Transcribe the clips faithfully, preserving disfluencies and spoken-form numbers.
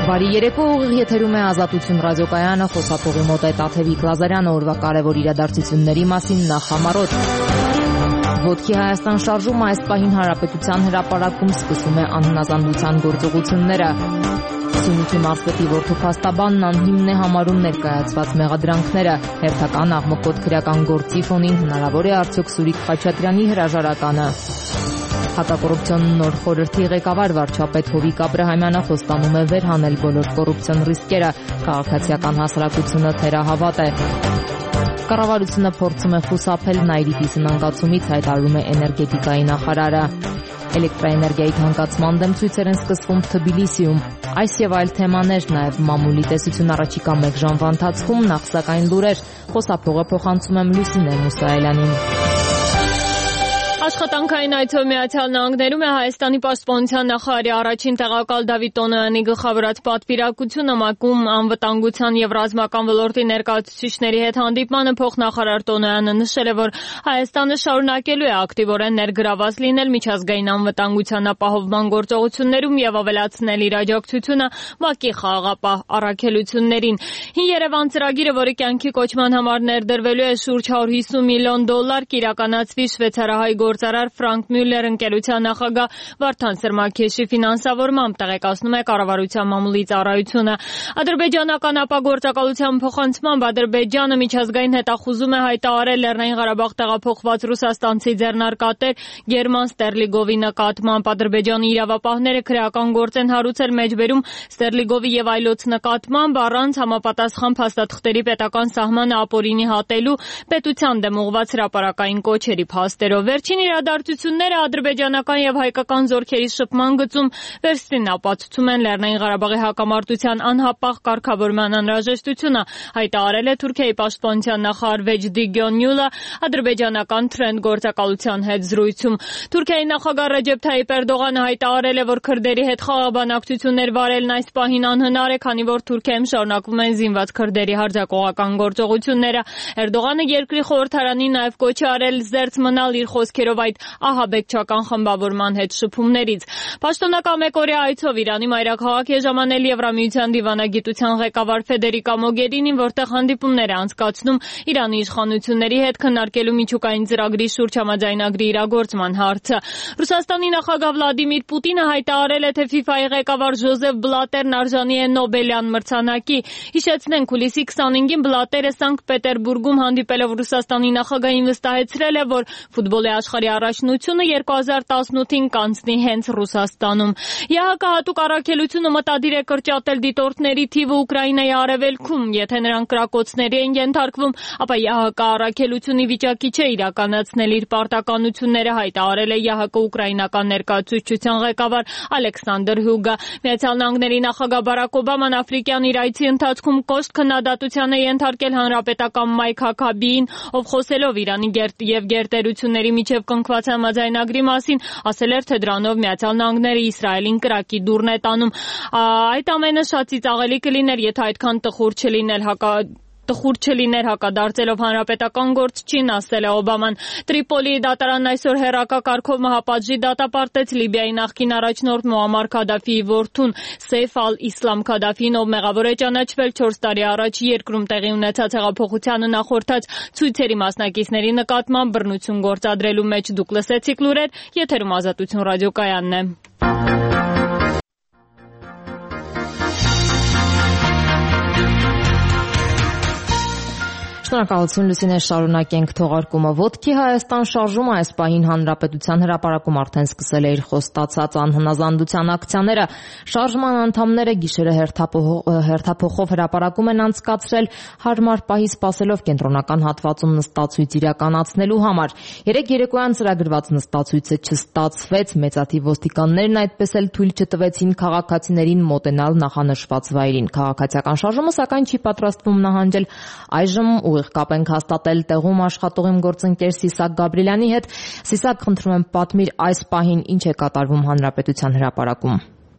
Բարի երեկո, ուղիղ եթերում է Ազատություն ռադիոկայանը, խոսափողի մոտ է Տաթևիկ Լազարյանը, օրվա կարևոր իրադարձությունների մասին նախ համառոտ։ Ոտքի Հայաստան շարժումը այս պահին Հանրապետության հրապարակում սկսում է անհնազանդության գործողությունները։ Սյունիքի մարզպետի որդու փաստաբանն անհիմն է համարում ներկայացված մեղադրանքները։ Հերթական աղմկոտ քրեական գործի ֆոնին հնարավոր է արդյոք Սուրիկ Խաչատրյանի հրաժարականը։ Հակակոռուպցիոն նոր խորհրդի ղեկավար վարչապետ Հովիկ Աբրահամյանը խոստանում է վերհանել բոլոր կոռուպցիոն ռիսկերը, քաղաքացիական հասարակությունը թերահավատ է։ Կառավարությունը փորձում է խուսափել Նայիրիթի սնանկացումից, հայտարարում է էներգետիկայի նախարարը։ Էլեկտրաէներգիայի թանկացման դեմ ցույցեր են սկսվում Թբիլիսիում։ Այս եւ այլ թեմաներ, նաեւ մամուլի տեսություն առաջիկա մեկ ժամվա ընթացքում, նախ սակայն լուրեր, խոսափողը փոխանցում եմ Լուսինե Մուսայելյանին։ Աշխատանքային այցով Միացյալ Նահանգներում է Հայաստանի պաշտպանության նախարարի առաջին տեղակալ Դավիթ Տոնոյանի գլխավորած պատվիրակությունը ՄԱԿ-ում անվտանգության եւ ռազմական ոլորտի ներկայացուցիչների հետ հանդիպմանը փոխնախարար Տոնոյանը նշել է, որ Հայաստանը շարունակելու է ակտիվորեն ներգրաված լինել միջազգային անվտանգության ապահովման գործողություններում եւ ավելացնել իր աջակցությունը ՄԱԿ-ի խաղաղապահ առաքելություններին։ Հին Երևան ծրագիրը, որի կյանքի կոչման համար ներդրվելու է շուրջ հարյուր հիսուն միլիոն դոլար, կիրականացվի շվեյցարահայ գործարար Ֆրանկ Մյուլլեր ընկերության նախագահ Վարդան Սրմաքեշի ֆինանսավորմամբ, տեղեկացնում է կառավարության մամուլի ծառայությունը։ Ադրբեջանական ապագործակալության փոխանցմամբ Ադրբեջանը միջազգային հետախուզում է հայտարարել Լեռնային Ղարաբաղ տեղափոխված ռուսաստանցի ձեռնարկատեր Գերման Ստերլիգովի նկատմամբ։ Ադրբեջանի իրավապահները քրեական գործ են հարուցել մեջբերում Ստերլիգովի եւ այլոց նկատմամբ առանց համապատասխան փաստաթղթերի պետական սահմանը ապօրինի հատելու պետության դեմ ուղղված հրապարակային կոչերի փաստերով։ Վերջին իրադարձությունները ադրբեջանական եւ հայկական զորքերի շփման գծում վերստին ապացուցում են Լեռնային Ղարաբաղի հակամարտության անհապաղ կարգավորման անհրաժեշտությունը, հայտարարել է Թուրքիայի պաշտպանության նախարար Վեջդի Գյոնյուլը ադրբեջանական Թրենդ գործակալության հետ զրույցում։ Թուրքիայի նախագահ Ռեջեփ Թայիպ Էրդողանը հայտարարել է, որ քրդերի հետ խաղաղ բանակցություններ վարելն այս պահին անհնար է, քանի որ Թուրքիայում շարունակվում են զինված քրդերի հարձակողական գործողությունները։ Էրդողանը երկրի խորհրդարանին նաեւ կոչ է արել զերծ մնալ իր խոսքերով այդ ահաբեկչական խմբավորման հետ շփումներից։ Պաշտոնական մեկօրյա այցով Իրանի մայրաքաղաք է ժամանել Եվրամիության դիվանագիտության ղեկավար Ֆեդերիկա Մոգերինին, որտեղ հանդիպումներ է անցկացնում Իրանի իշխանությունների հետ քննարկելու միջուկային ծրագրի շուրջ համաձայնագրի իրագործման հարցը։ Ռուսաստանի նախագահ Վլադիմիր Պուտինը հայտարարել է, թե ՖԻՖԱ-ի ղեկավար Ժոզեֆ Բլատերն արժանի է Նոբելյան մրցանակի։ Հիշեցնենք, հուլիսի քսանհինգին Բլատերը Սանկտ Պետերբուրգում հանդիպելով Ռուսաստանի նախագահին վստահեցրել է, որ ֆուտբոլի աշխարհի առաջնությունը երկու հազար տասնութին կանցնի հենց Ռուսաստանում։ ԵԱՀԿ հատուկ առաքելությունը մտադիր է կրճատել դիտորդների թիվը Ուկրաինայի արևելքում։ Եթե նրանք կրակոցների են ենթարկվում, ապա ԵԱՀԿ առաքելությունը վիճակի չէ իրականացնել իր պարտականությունները, հայտարարել է ԵԱՀԿ ուկրաինական ներկայացուցչության ղեկավար Ալեքսանդր Հյուգը։ Միացյալ Նահանգների նախագահ Բարակ Օբաման աֆրիկյան իր այցի ընթացքում կոշտ քննադատության է ենթարկել հանրապետական Մայք Հաքաբիին, ով խոսելով Իրանի եւ գերտերությունների միջև կնքված համաձայնագրի մասին, ասել էր, թե դրանով Միացյալ Նահանգները Իսրայելին կրակի դուռն է տանում։ Այդ ամենը շատ ծիծաղելի կլիներ, եթե այդքան տխուր չլիներ հակա Տխուր չլիներ հակադարձելով հանրապետական գործչին, ասել է Օբաման։ Տրիպոլիի դատարանն այսօր հեռակա կարգով մահապատժի դատապարտեց Լիբիայի նախկին առաջնորդ Մուամմար Քադաֆիի որդուն Սեյֆ ալ-Իսլամ Քադաֆին, ով մեղավոր է ճանաչվել չորս տարի առաջ երկրում տեղի ունեցած հեղափոխությանը նախորդած ցույցերի մասնակիցների նկատմամբ բռնություն գործադրելու մեջ։ Դուք լսեցիք լուրեր, եթերում Ազատություն ռադիոկայանն է։ Շնորհակալություն Լուսինե, շարունակենք թողարկումը։ Ոտքի Հայաստան շարժումը այս պահին Հանրապետության հրապարակում արդեն սկսել է իր խոստացած անհնազանդության ակցիաները։ Շարժման անդամները գիշերը հերթափոխով հրապարակում են անցկացրել հարմար պահի սպասելով կենտրոնական հատվածում նստացույց իրականացնելու համար։ Երեկ երեկոյան ծրագրված նստացույցը չստացվեց, մեծաթիվ ոստիկաններն այդպես էլ թույլ չտվեցին քաղաքացիներին մոտենալ նախանշված վայրին։ Քաղաքացիական շարժումը սակայն չի պատրաստվում նահանջել այժմ ուղիղ կապ ենք հաստատել տեղում աշխատող իմ գործընկեր Սիսակ Գաբրիելյանի հետ։ Սիսակ, խնդրում եմ պատմիր այս պահին ինչ է կատարվում Հանրապետության հրապարակում։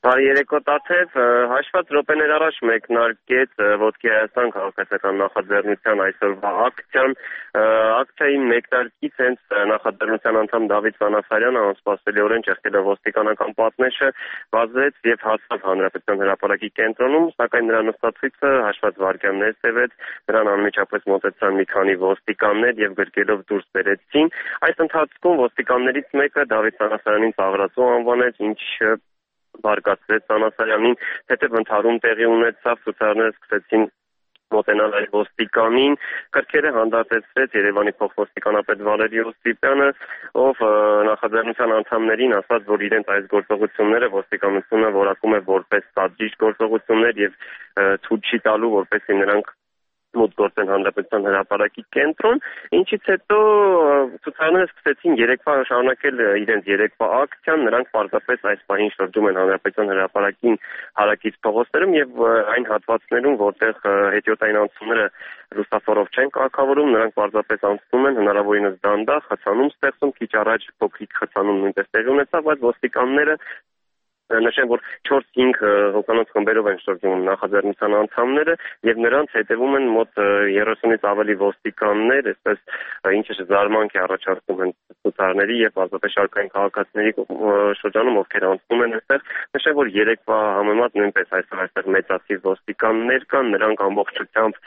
Բարի երեկո Տաթև, հաշված րոպեներ առաջ մեկնարկեց Ոտքի Հայաստան քաղաքացիական նախաձեռնության այսօրվա ակցիան։ Ակցիայի մեկնարկից հենց նախաձեռնության անդամ Դավիթ Վանասարյանը անսպասելիորեն ճեղքելով ոստիկանական պատնեշը վազեց եւ հասավ Հանրապետության հրապարակի կենտրոնում, սակայն նրա նստացույցը հաշված վայրկյաններ տևեց, նրան անմիջապես մոտեցան մի քանի ոստիկաններ եւ գրկելով դուրս բերեցին։ Այս ընթացքում ոստիկաններից մեկը Դավիթ Վանասարյանին ծաղրացու անվանեց, ինչ բարգացրեց Վանասարյանին, հետև ընդհարում տեղի ունեցավ, ցուցարարները սկսեցին մոտենալ այլ ոստիկանին, կրքերը հանդարտեցրեց Երևանի փոխոստիկանապետ Վալերի Օսիպյանը, ով նախաձեռնության անդամներին ասաց, որ իրենց այս գործողությունները ոստիկանությունը որակում է որպես սադրիչ գործողություններ եւ ցույց չի տալու, որպեսզի նրանք մոտ գործեն Հանրապետության հրապարակի կենտրոն, ինչից հետո ցուցարարները սկսեցին երեկվա շարունակել իրենց երեկվա ակցիան, նրանք պարզապես այս պահին շրջում են Հանրապետության հրապարակին հարակից փողոցներում եւ այն հատվածներում, որտեղ հետիոտային անցումները լուսավորով չեն կարգավորում, նրանք պարզապես անցնում են հնարավորինս դանդաղ, խցանում ստեղծում, քիչ առաջ փոքրիկ խցանում նույնպես տեղի ունեցավ, բայց ոստիկանները նշեմ, որ չորս-հինգ հոգանոց խմբերով են շրջում նախաձեռնության անդամները եւ նրանց հետևում են մոտ երեսունից ավելի ոստիկաններ, այսպես ինչը զարմանք է առաջացնում են ցուցարարների եւ ազատապես շարքային քաղաքացիների շրջանում, ովքեր անցնում են այստեղ։ Նշեմ, որ երեկվա համեմատ նույնպես այսօր այստեղ մեծացի ոստիկաններ կան, նրանք ամբողջությամբ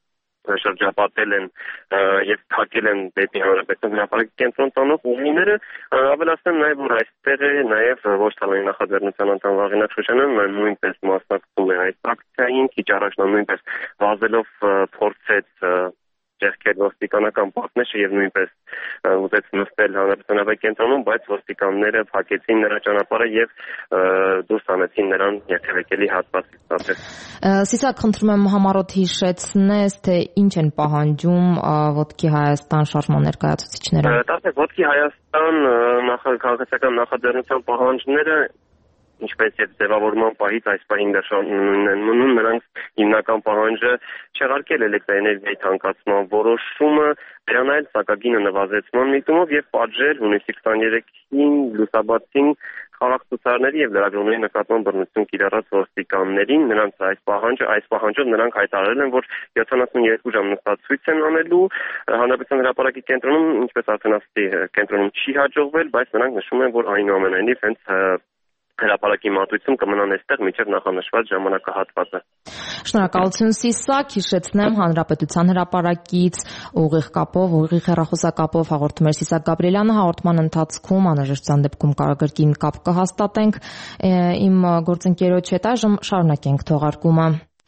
շրջապատել են եւ թակել են դեպի Հանրապետության հրապարակի կենտրոն տանող ուղիները, ավելացնեմ նաեւ, որ այստեղ է նաեւ ոչ թալանի նախաձեռնության անդամ Վաղինակ Շուշանյանը նույնպես մասնակցում է այս ակցիային, քիչ առաջ նա նույնպես վազելով փորձեց ճեղքել ոստիկանական պատնեշը եւ նույնպես ուզեց նստել Հանրապետության կենտրոնում, բայց ոստիկանները փակեցին նրա ճանապարհը եւ դուրս հանեցին նրան երթևեկելի հատվածից։ Սիսակ, խնդրում եմ համառոտ հիշեցնես, թե ինչ են պահանջում Ոտքի Հայաստան շարժման ներկայացուցիչները։ Դարձեք Ոտքի Հայաստան քաղաքացիական նախաձեռնության պահանջները ինչպես եւ ձևավորման պահից այս պահին նույնն են մնում, նրանց հիմնական պահանջը չեղարկել էլեկտրաէներգիայի թանկացման որոշումը, դրանայել սակագինը նվազեցման միտումով եւ պատժել հունիսի քսաներեքին լուսաբացին խաղաղցուցարարների եւ լրագրողների նկատմամբ բռնություն կիրառած ոստիկաններին, նրանց այս պահանջը, այս պահանջով նրանք հայտարարել են, որ յոթանասունյոթ ժամ նստացույց են անելու Հանրապետության հրապարակի կենտրոնում, ինչպես արդեն ասացի, կենտրոնում չի հաջողվել, բայց նրանք նշում են, որ այնուամենայնիվ հենց հրապարակի մատույցում կմնան այստեղ մինչև նախանշված ժամանակահատվածը։ Շնորհակալություն Սիսակ, հիշեցնեմ Հանրապետության հրապարակից ուղիղ կապով, ուղիղ հեռախոսակապով հաղորդում էր Սիսակ Գաբրիելյանը, հաղորդման ընթացքում անհրաժեշտության դեպքում կարագրկին կապ կհաստատենք իմ գործընկերոջ հետ, այժմ շարունակենք թողարկումը։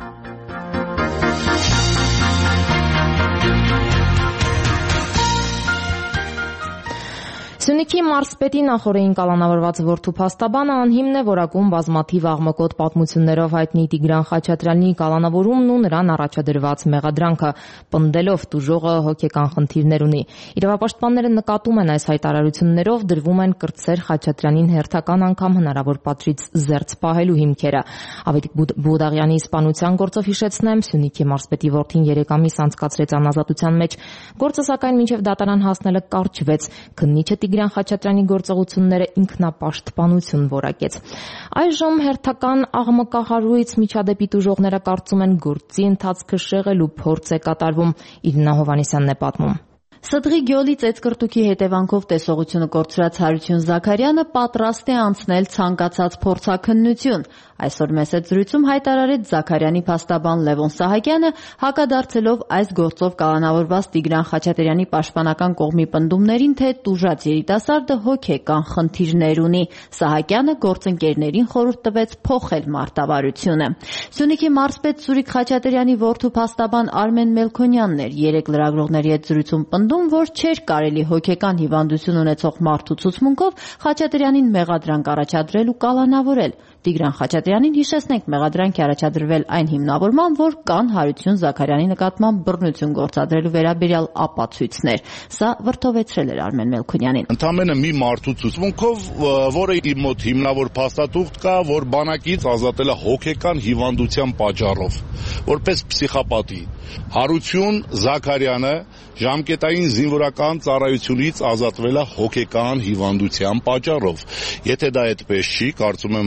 Սյունիքի մարզպետի նախօրեին կալանավորված որդու փաստաբանը անհիմն է որակում բազմաթիվ աղմկոտ պատմություններով հայտնի Տիգրան Խաչատրյանի կալանավորումն ու նրան առաջադրված մեղադրանքը, պնդելով տուժողը հոգեկան խնդիրներ ունի։ Իրավապաշտպանները նկատում են այս հայտարարություններով դրվում են կրտսեր Խաչատրյանին հերթական անգամ հնարավոր պատժից զերծ պահելու հիմքերը։ Ավետիք Բուդաղյանի սպանության գործով հիշեցնեմ, Սյունիքի մարզպետի որդին երեք ամիս անցկացրեց անազատության մեջ, գործը սակայն մինչև դատարան հասնելը կարճվեց, քննիչը Տիգրան Խաչատրյանի գործողությունները ինքնապաշտպանություն որակեց։ Այժմ հերթական աղմկահարույց միջադեպի տուժողները կարծում են գործի ընթացքը շեղելու փորձ է կատարվում։ Իրինա Հովհաննիսյանն է պատմում։ Սդղի գյոլի ծեծկրտուքի հետևանքով տեսողությունը կորցրած Հարություն Զաքարյանը պատրաստ է անցնել ցանկացած փորձաքննություն։ Այսօր մեծ զրույցում հայտարարեց Զաքարյանի փաստաբան Լևոն Սահակյանը, հակադարձելով այս գործով կալանավորված Տիգրան Խաչատրյանի պաշտպանական կողմի պնդումներին, թե տուժած երիտասարդը հոգեկան խնդիրներ ունի։ Սահակյանը գործընկերներին խորհուրդ տվեց փոխել մարտավարությունը։ Սյունիքի մարզպետ Սուրիկ Խաչատրյանի որդու փաստաբան Արմեն Մելքոնյանն էր երեք լրագրողների հետ զրույցում պնդում, որ չէր կարելի հոգեկան հիվանդություն ունեցող մարդու ցուցմունքով Խաչատրյանին մեղադրանք առաջադրել ու կալանավորել։ Տիգրան Խաչատրյանին հիշեցնենք մեղադրանք է առաջադրվել այն հիմնավորման, որ կան Հարություն Զաքարյանի նկատմամբ բռնություն գործադրելու վերաբերյալ ապացույցներ։ Սա վրդովեցրել էր Արմեն Մելքոնյանին։ Ընդամենը մի մարդու ցուցմունքով, որը իր մոտ հիմնավոր փաստաթուղթ կա, որ բանակից ազատել է հոգեկան հիվանդության պատճառով, որպես փսիխապատի։ Հարություն Զաքարյանը ժամկետային զինվորական ծառայությունից ազատվել է հոգեկան հիվանդության պատճառով։ Եթե դա այդպես չի, կարծում եմ, որ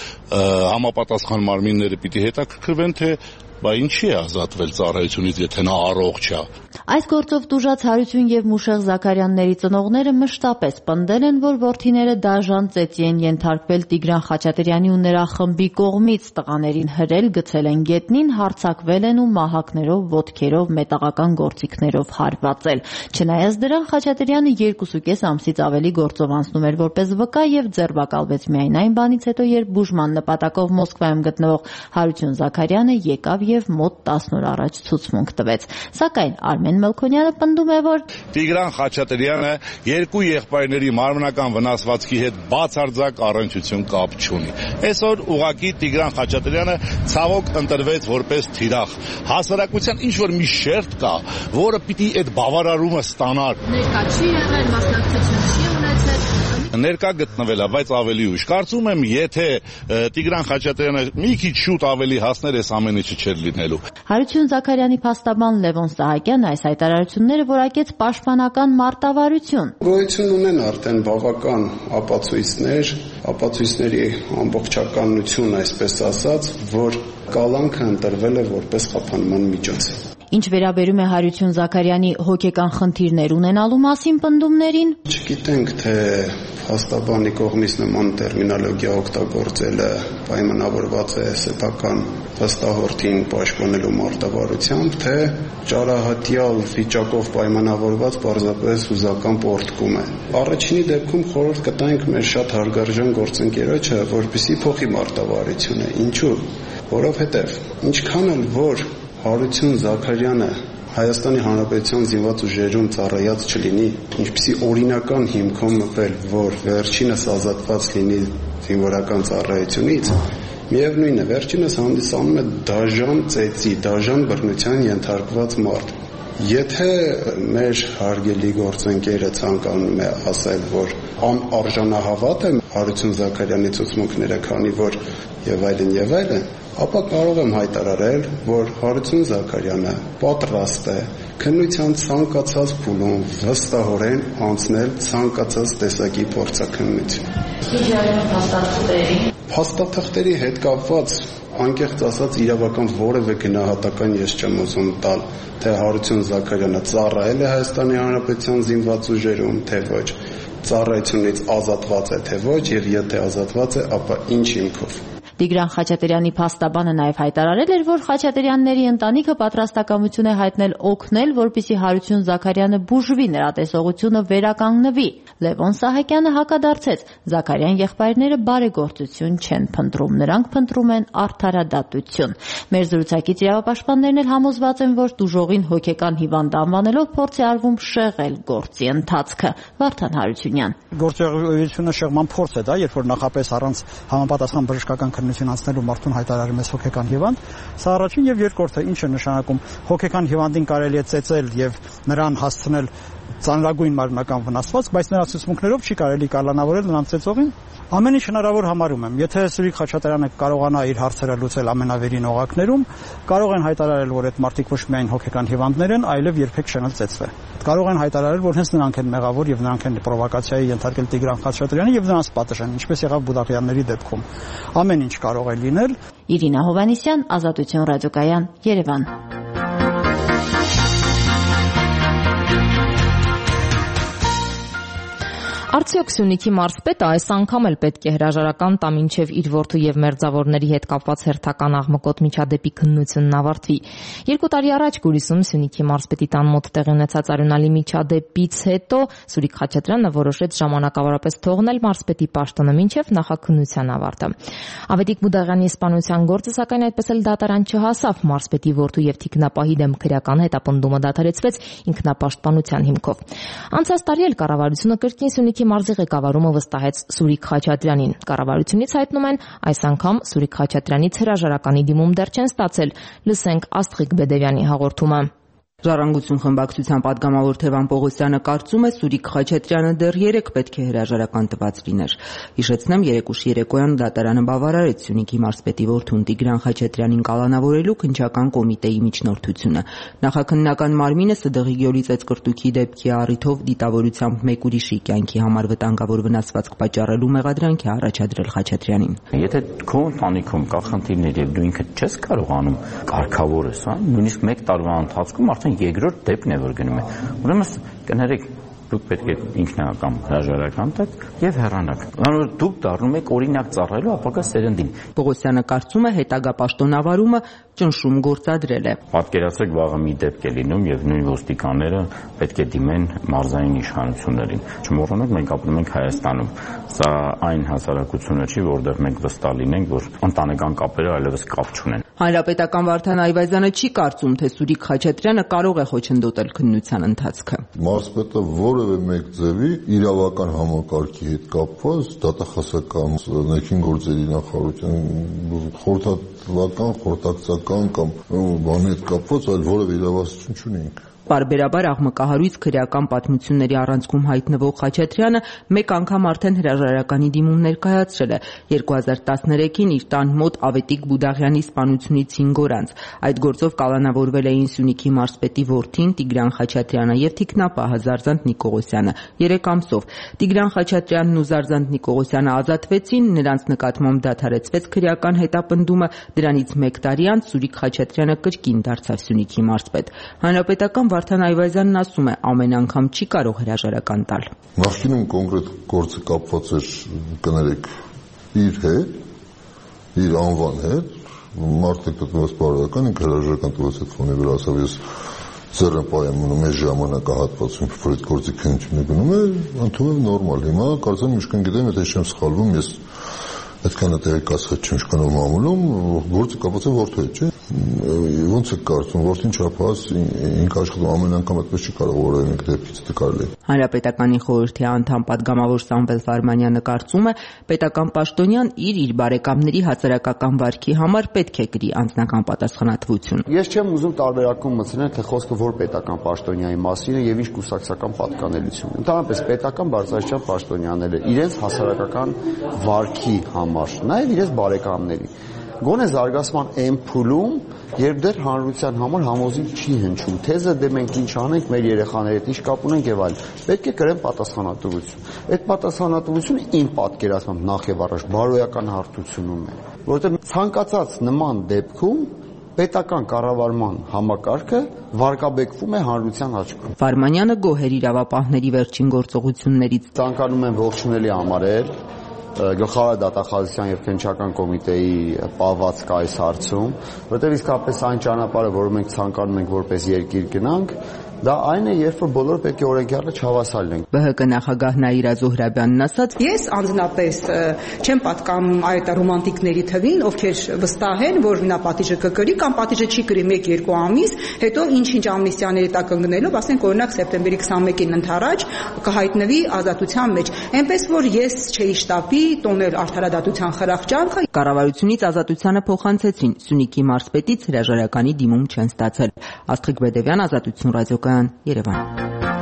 համապատասխան մարմինները պիտի հետաքրքրվեն, թե բա ինչի է ազատվել ծառայությունից, եթե նա առողջ է։ Այս գործով տուժած Հարություն եւ Մուշեղ Զաքարյանների ծնողները մշտապես պնդել են, որ որդիները դաժան ծեծի են ենթարկվել Տիգրան Խաչատրյանի ու նրա խմբի կողմից, տղաներին հրել, գցել են գետնին, հարձակվել են ու մահակներով, ոտքերով, մետաղական գործիքներով հարվածել։ Չնայած դրան, Խաչատրյանը երկուսուկես ամսից ավելի գործով անցնում էր որպես վկա եւ ձերբակալվեց միայն այն բանից հետո, երբ բուժման նպատակով Մոսկվայում գտնվող Հարություն Զաքարյանը եկավ եւ մոտ տասն օր առաջ ցուցմունք տվեց։ Սակայն Արմեն Մելքոնյանը պնդում է, որ Տիգրան Խաչատրյանը երկու եղբայրների մարմնական վնասվածքի հետ բացարձակ առնչություն կապ չունի։ Այսօր ուղղակի Տիգրան Խաչատրյանը ցավոք ընտրվեց որպես թիրախ։ Հասարակության ինչ որ մի շերտ կա, որը պիտի այդ բավարարումը ստանար։ Ներկա չի եղել, մասնակցություն չի ունեցել։ Ներկա գտնվել է, բայց ավելի ուշ։ Կարծում եմ, եթե Տիգրան Խաչատրյանը մի քիչ շուտ ավելի հասներ, այս ամենը չէր լինելու։ Հարություն Զաքարյանի փաստաբան Լևոն Սահակյանը այս հայտարարությունները որակեց պաշտպանական մարտավարություն։ Գոյություն ունեն արդեն բավական ապացույցներ, ապացույցների ամբողջականություն, այսպես ասած, որ կալանքը ընտրվել է որպես խափանման միջոց։ Ինչ վերաբերում է Հարություն Զաքարյանի հոգեկան խնդիրներ ունենալու մասին պնդումներին, չգիտենք, թե փաստաբանի կողմից նման տերմինոլոգիա օգտագործելը պայմանավորված է սեփական վստահորդին պաշտպանելու մարտավարությամբ, թե ճարահատյալ վիճակով պայմանավորված պարզապես հուզական պոռթկում է։ Առաջինի դեպքում խորհուրդ կտանք մեր շատ հարգարժան գործընկերոջը, որպեսզի փոխի մարտավարությունը։ Ինչու՞։ Որովհետև ինչքան էլ որ Հարություն Զաքարյանը Հայաստանի Հանրապետության զինված ուժերում ծառայած չլինի, ինչպիսի օրինական հիմքով մտել, որ վերջինս ազատված լինի զինվորական ծառայությունից, միևնույն է, վերջինս հանդիսանում է դաժան ծեծի, դաժան բռնության ենթարկված մարդ։ Եթե մեր հարգելի գործընկերը ցանկանում է ասել, որ անարժանահավատ է Հարություն Զաքարյանի ցուցմունքները, քանի որ եւ այլն եւ այլն, ապա կարող եմ հայտարարել, որ Հարություն Զաքարյանը պատրաստ է քննության ցանկացած փուլում վստահորեն անցնել ցանկացած տեսակի փորձաքննություն։ Փաստաթղթերի հետ կապված անկեղծ ասած իրավական որևէ գնահատական ես չեմ ուզում տալ, թե Հարություն Զաքարյանը ծառայել է Հայաստանի Հանրապետության զինված ուժերում, թե ոչ, ծառայությունից ազատված է, թե ոչ, եւ եթե ազատված է, ապա ինչ հիմքով։ Տիգրան Խաչատրյանի փաստաբանը նաև հայտարարել էր, որ Խաչատրյանների ընտանիքը պատրաստակամություն է հայտնել օգնել, որպեսզի Հարություն Զաքարյանը բուժվի, նրա տեսողությունը վերականգնվի։ Լևոն Սահակյանը հակադարձեց. Զաքարյան եղբայրները բարեգործություն չեն փնտրում, նրանք փնտրում են արդարադատություն։ Մեր զրուցակից իրավապաշտպաններն էլ համոզված են, որ տուժողին հոգեկան հիվանդ անվանելով փորձ է արվում շեղել գործի ընթացքը։ Վարդան Հարությունյան։ Գործողությունը շեղման փորձ է, դա, երբ որ նախապես առանց համապատասխան բժշկական քննություն անցնելու մարդուն հայտարարում ես հոգեկան հիվանդ, սա առաջին եւ երկրորդը ինչ է նշանակում հոգեկան հիվանդին կարելի է ծեծել եւ նրան հասցնել ծանրագույն մարմնական վնասվածք, բայց նրա ցուցմունքներով չի կարելի կալանավորել նրան ծեծողին։ Ամեն ինչ հնարավոր համարում եմ։ Եթե Սուրիկ Խաչատրյանը կարողանա իր հարցերը լուծել ամենավերին օղակներում, կարող են հայտարարել, որ այդ մարդիկ ոչ միայն հոգեկան հիվանդներ են, այլև երբեք չեն ծեծվել։ Կարող են հայտարարել, որ հենց նրանք են մեղավոր եւ նրանք են պրովոկացիայի ենթարկել Տիգրան Խաչատրյանին եւ նրանց պատժեն, ինչպես եղավ Բուդաղյանների դեպքում։ Ամեն ինչ կարող է լինել։ Իրինա Հովհաննիսյան, Ազատություն ռադիոկայան, Երևան։ Արդյոք Սյունիքի մարզպետը այս անգամ էլ պետք է հրաժարական տա մինչև իր որդու եւ մերձավորների հետ կապված հերթական աղմկոտ միջադեպի քննությունն ավարտվի։ Երկու տարի առաջ Գորիսում Սյունիքի մարզպետի տան մոտ տեղի ունեցած արյունալի միջադեպից հետո Սուրիկ Խաչատրյանը որոշեց ժամանակավորապես թողնել մարզպետի պաշտոնը մինչև նախաքննության ավարտը։ Ավետիք Բուդաղյանի սպանության գործը սակայն այդպես էլ դատարան չհասավ, մարզպետի որդու եւ թիկնապահի դեմ քրեական հետապնդումը դադարեցվեց ինքնապաշտպանության հիմքով։ Անցած տարի էլ կառավարությունը կրկին Սյունիքի մարզի ղեկավարումը վստահեց Սուրիկ Խաչատրյանին։ Կառավարությունից հայտնում են, այս անգամ Սուրիկ Խաչատրյանից հրաժարականի դիմում դեռ չեն ստացել։ Լսենք Աստղիկ Բեդևյանի հաղորդումը։ Ժառանգություն խմբակցության պատգամավոր Թևան Պողոսյանը կարծում է Սուրիկ Խաչատրյանը դեռ երեկ պետք է հրաժարական տված լիներ։ Հիշեցնեմ, երեկ ուշ երեկոյան դատարանը բավարարեց Սյունիքի մարզպետի որդուն Տիգրան Խաչատրյանին կալանավորելու քննչական կոմիտեի միջնորդությունը։ Նախաքննական մարմինը ՍԴՂ-ի Գյոլի ծեծկրտուքի դեպքի առիթով դիտավորությամբ մեկ ուրիշի կյանքի համար վտանգավոր վնասվածք պատճառելու մեղադրանք է առաջադրել Խաչատրյանին։ Եթե քո ընտանիքում կա խնդիրներ եւ դու ինքդ չես կարողանում կարգավորես, հա, նույնիսկ մեկ տարվա ընթացքում արդեն երկրորդ դեպքն է որ գնում է։ Ուրեմն կներեք դուք պետք է ինքնական հրաժարական տաք եւ հեռանաք։ Որովհետեւ դուք դառնում եք օրինակ ծառայելու ապագա սերնդին։ Պողոսյանը կարծում է հետագա պաշտոնավարումը ճնշում գործադրել է։ Պատկերացրեք վաղը մի դեպք է լինում եւ նույն ոստիկանները պետք է դիմեն մարզային իշխանություններին։ Չմոռանանք, մենք ապրում ենք Հայաստանում։ Սա այն հասարակությունը չի, որտեղ մենք վստահ լինենք, որ ընտանեկան կապերը այլևս կապ չունեն։ Հանրապետական Վարդան Այվազյանը չի կարծում, թե Սուրիկ Խաչատրյանը կարող է խոչընդոտել քննության ընթացքը։ Մարզպետը որևէ մեկ ձևի իրավական համակարգի հետ կապված դատախազական ներքին գործերի նախարարության խորհրդատվական, խորհրդակցական կամ բանի հետ կապված այլ որևէ իրավասություն չունենք։ Պարբերաբար աղմկահարույց քրեական պատմությունների առանցքում հայտնվող Խաչատրյանը մեկ անգամ արդեն հրաժարականի դիմում ներկայացրել է երկու հազար տասներեքին իր տան մոտ Ավետիք Բուդաղյանի սպանությունից հինգ օր անց։ Այդ գործով կալանավորվել էին Սյունիքի մարզպետի որդին Տիգրան Խաչատրյանը եւ թիկնապահը Զարզանտ Նիկողոսյանը երեք ամսով։ Տիգրան Խաչատրյանն ու Զարզանտ Նիկողոսյանը ազատվեցին, նրանց նկատմամբ դադարեցվեց քրեական հետապնդումը, դրանից մեկ տարի անց Սուրիկ Խաչատրյանը կրկին դարձավ Սյունիքի մարզպետ։ Հանրապետական Վարդան Այվազյանն ասում է, ամեն անգամ չի կարող հրաժարական տալ։ Նախկինում կոնկրետ գործը կապված էր, կներեք, իր հետ, իր անվան հետ, մարդիկ դատված բարոյական, ինքը հրաժարական տվեց այդ ֆոնի վրա, ասավ ես ձեռնպահ եմ մնում այս ժամանակահատվածում, որ այդ գործի քննությունը գնում է, ընդունում եմ նորմալ։ Հիմա կարծեմ միշկան գիտեմ, եթե չեմ սխալվում, ես այդքան տեղեկացած չեմ շքանով մամուլում, գործը կապված է որդու հետ, չէ՞։ Ոնց է կարծում, որդին չափած ինքը աշխատում ամեն անգամ այդպես չի կարող որևէ մեկ դեպքից դկարել։ Հանրապետականի խորհրդի անդամ պատգամավոր Սամվել Ֆարմանյանը կարծում է, պետական պաշտոնյան իր իր բարեկամների հասարակական վարքի համար պետք է գրի անձնական պատասխանատվություն։ Ես չեմ ուզում տարբերակում մտցնել, թե խոսքը որ պետական պաշտոնյայի մասին է եւ ինչ կուսակցական պատկանելություն։ Ընդհանրապես պետական բարձրաստիճան պաշտոնյաները իրենց հասարակական վարքի համար, նաեւ իրենց բարեկամների գոնե զարգացման այն փուլում, երբ դեռ հանրության համար համոզիչ չի հնչում, թեզը դե մենք ինչ անենք, մեր երեխաների հետ ինչ կապ ունենք եւ այլ։ Պետք է կրեն պատասխանատվություն։ Այդ պատասխանատվությունը իմ պատկերացմամբ նախ եւ առաջ բարոյական հարթությունում է, որովհետեւ ցանկացած նման դեպքում պետական կառավարման համակարգը վարկաբեկվում է հանրության աչքում։ Ֆարմանյանը գոհ էր իրավապահների վերջին գործողություններից։ Ցանկանում եմ ողջունելի համարել գլխավոր դատախազության եւ քննչական կոմիտեի պահվածքը այս հարցում, որտեղ իսկապես այն ճանապարհը, որը մենք ցանկանում ենք որպես երկիր գնանք, դա այն է, երբ որ բոլորը պետք է օրենքյալը չհավասար լինենք։ Բ Հ Կ նախագահ Նաիրա Զոհրաբյանն ասաց. Ես անձնապես չեմ պատկանում այդ ռոմանտիկների թվին, ովքեր վստահ են, որ նա պատիժը կկրի կամ պատիժը չի կրի մեկ երկու ամիս, հետո ինչ-ինչ ամնիստիաների տակ ընկնելով, ասենք օրինակ սեպտեմբերի քսանմեկին ընթരാճ կհայտնվի ազատության մեջ։ Այնպես որ ես չէի շտապի տոնել արդարադատության խրախճանքը։ Կառավարությունից ազատությանը փոխանցեցին, Սյունիքի մարզպետից հրաժարականի դիմում չեն ստացել։ Աստղիկ Բեդևյան, Ազատություն ռադիոկայան, Երևան։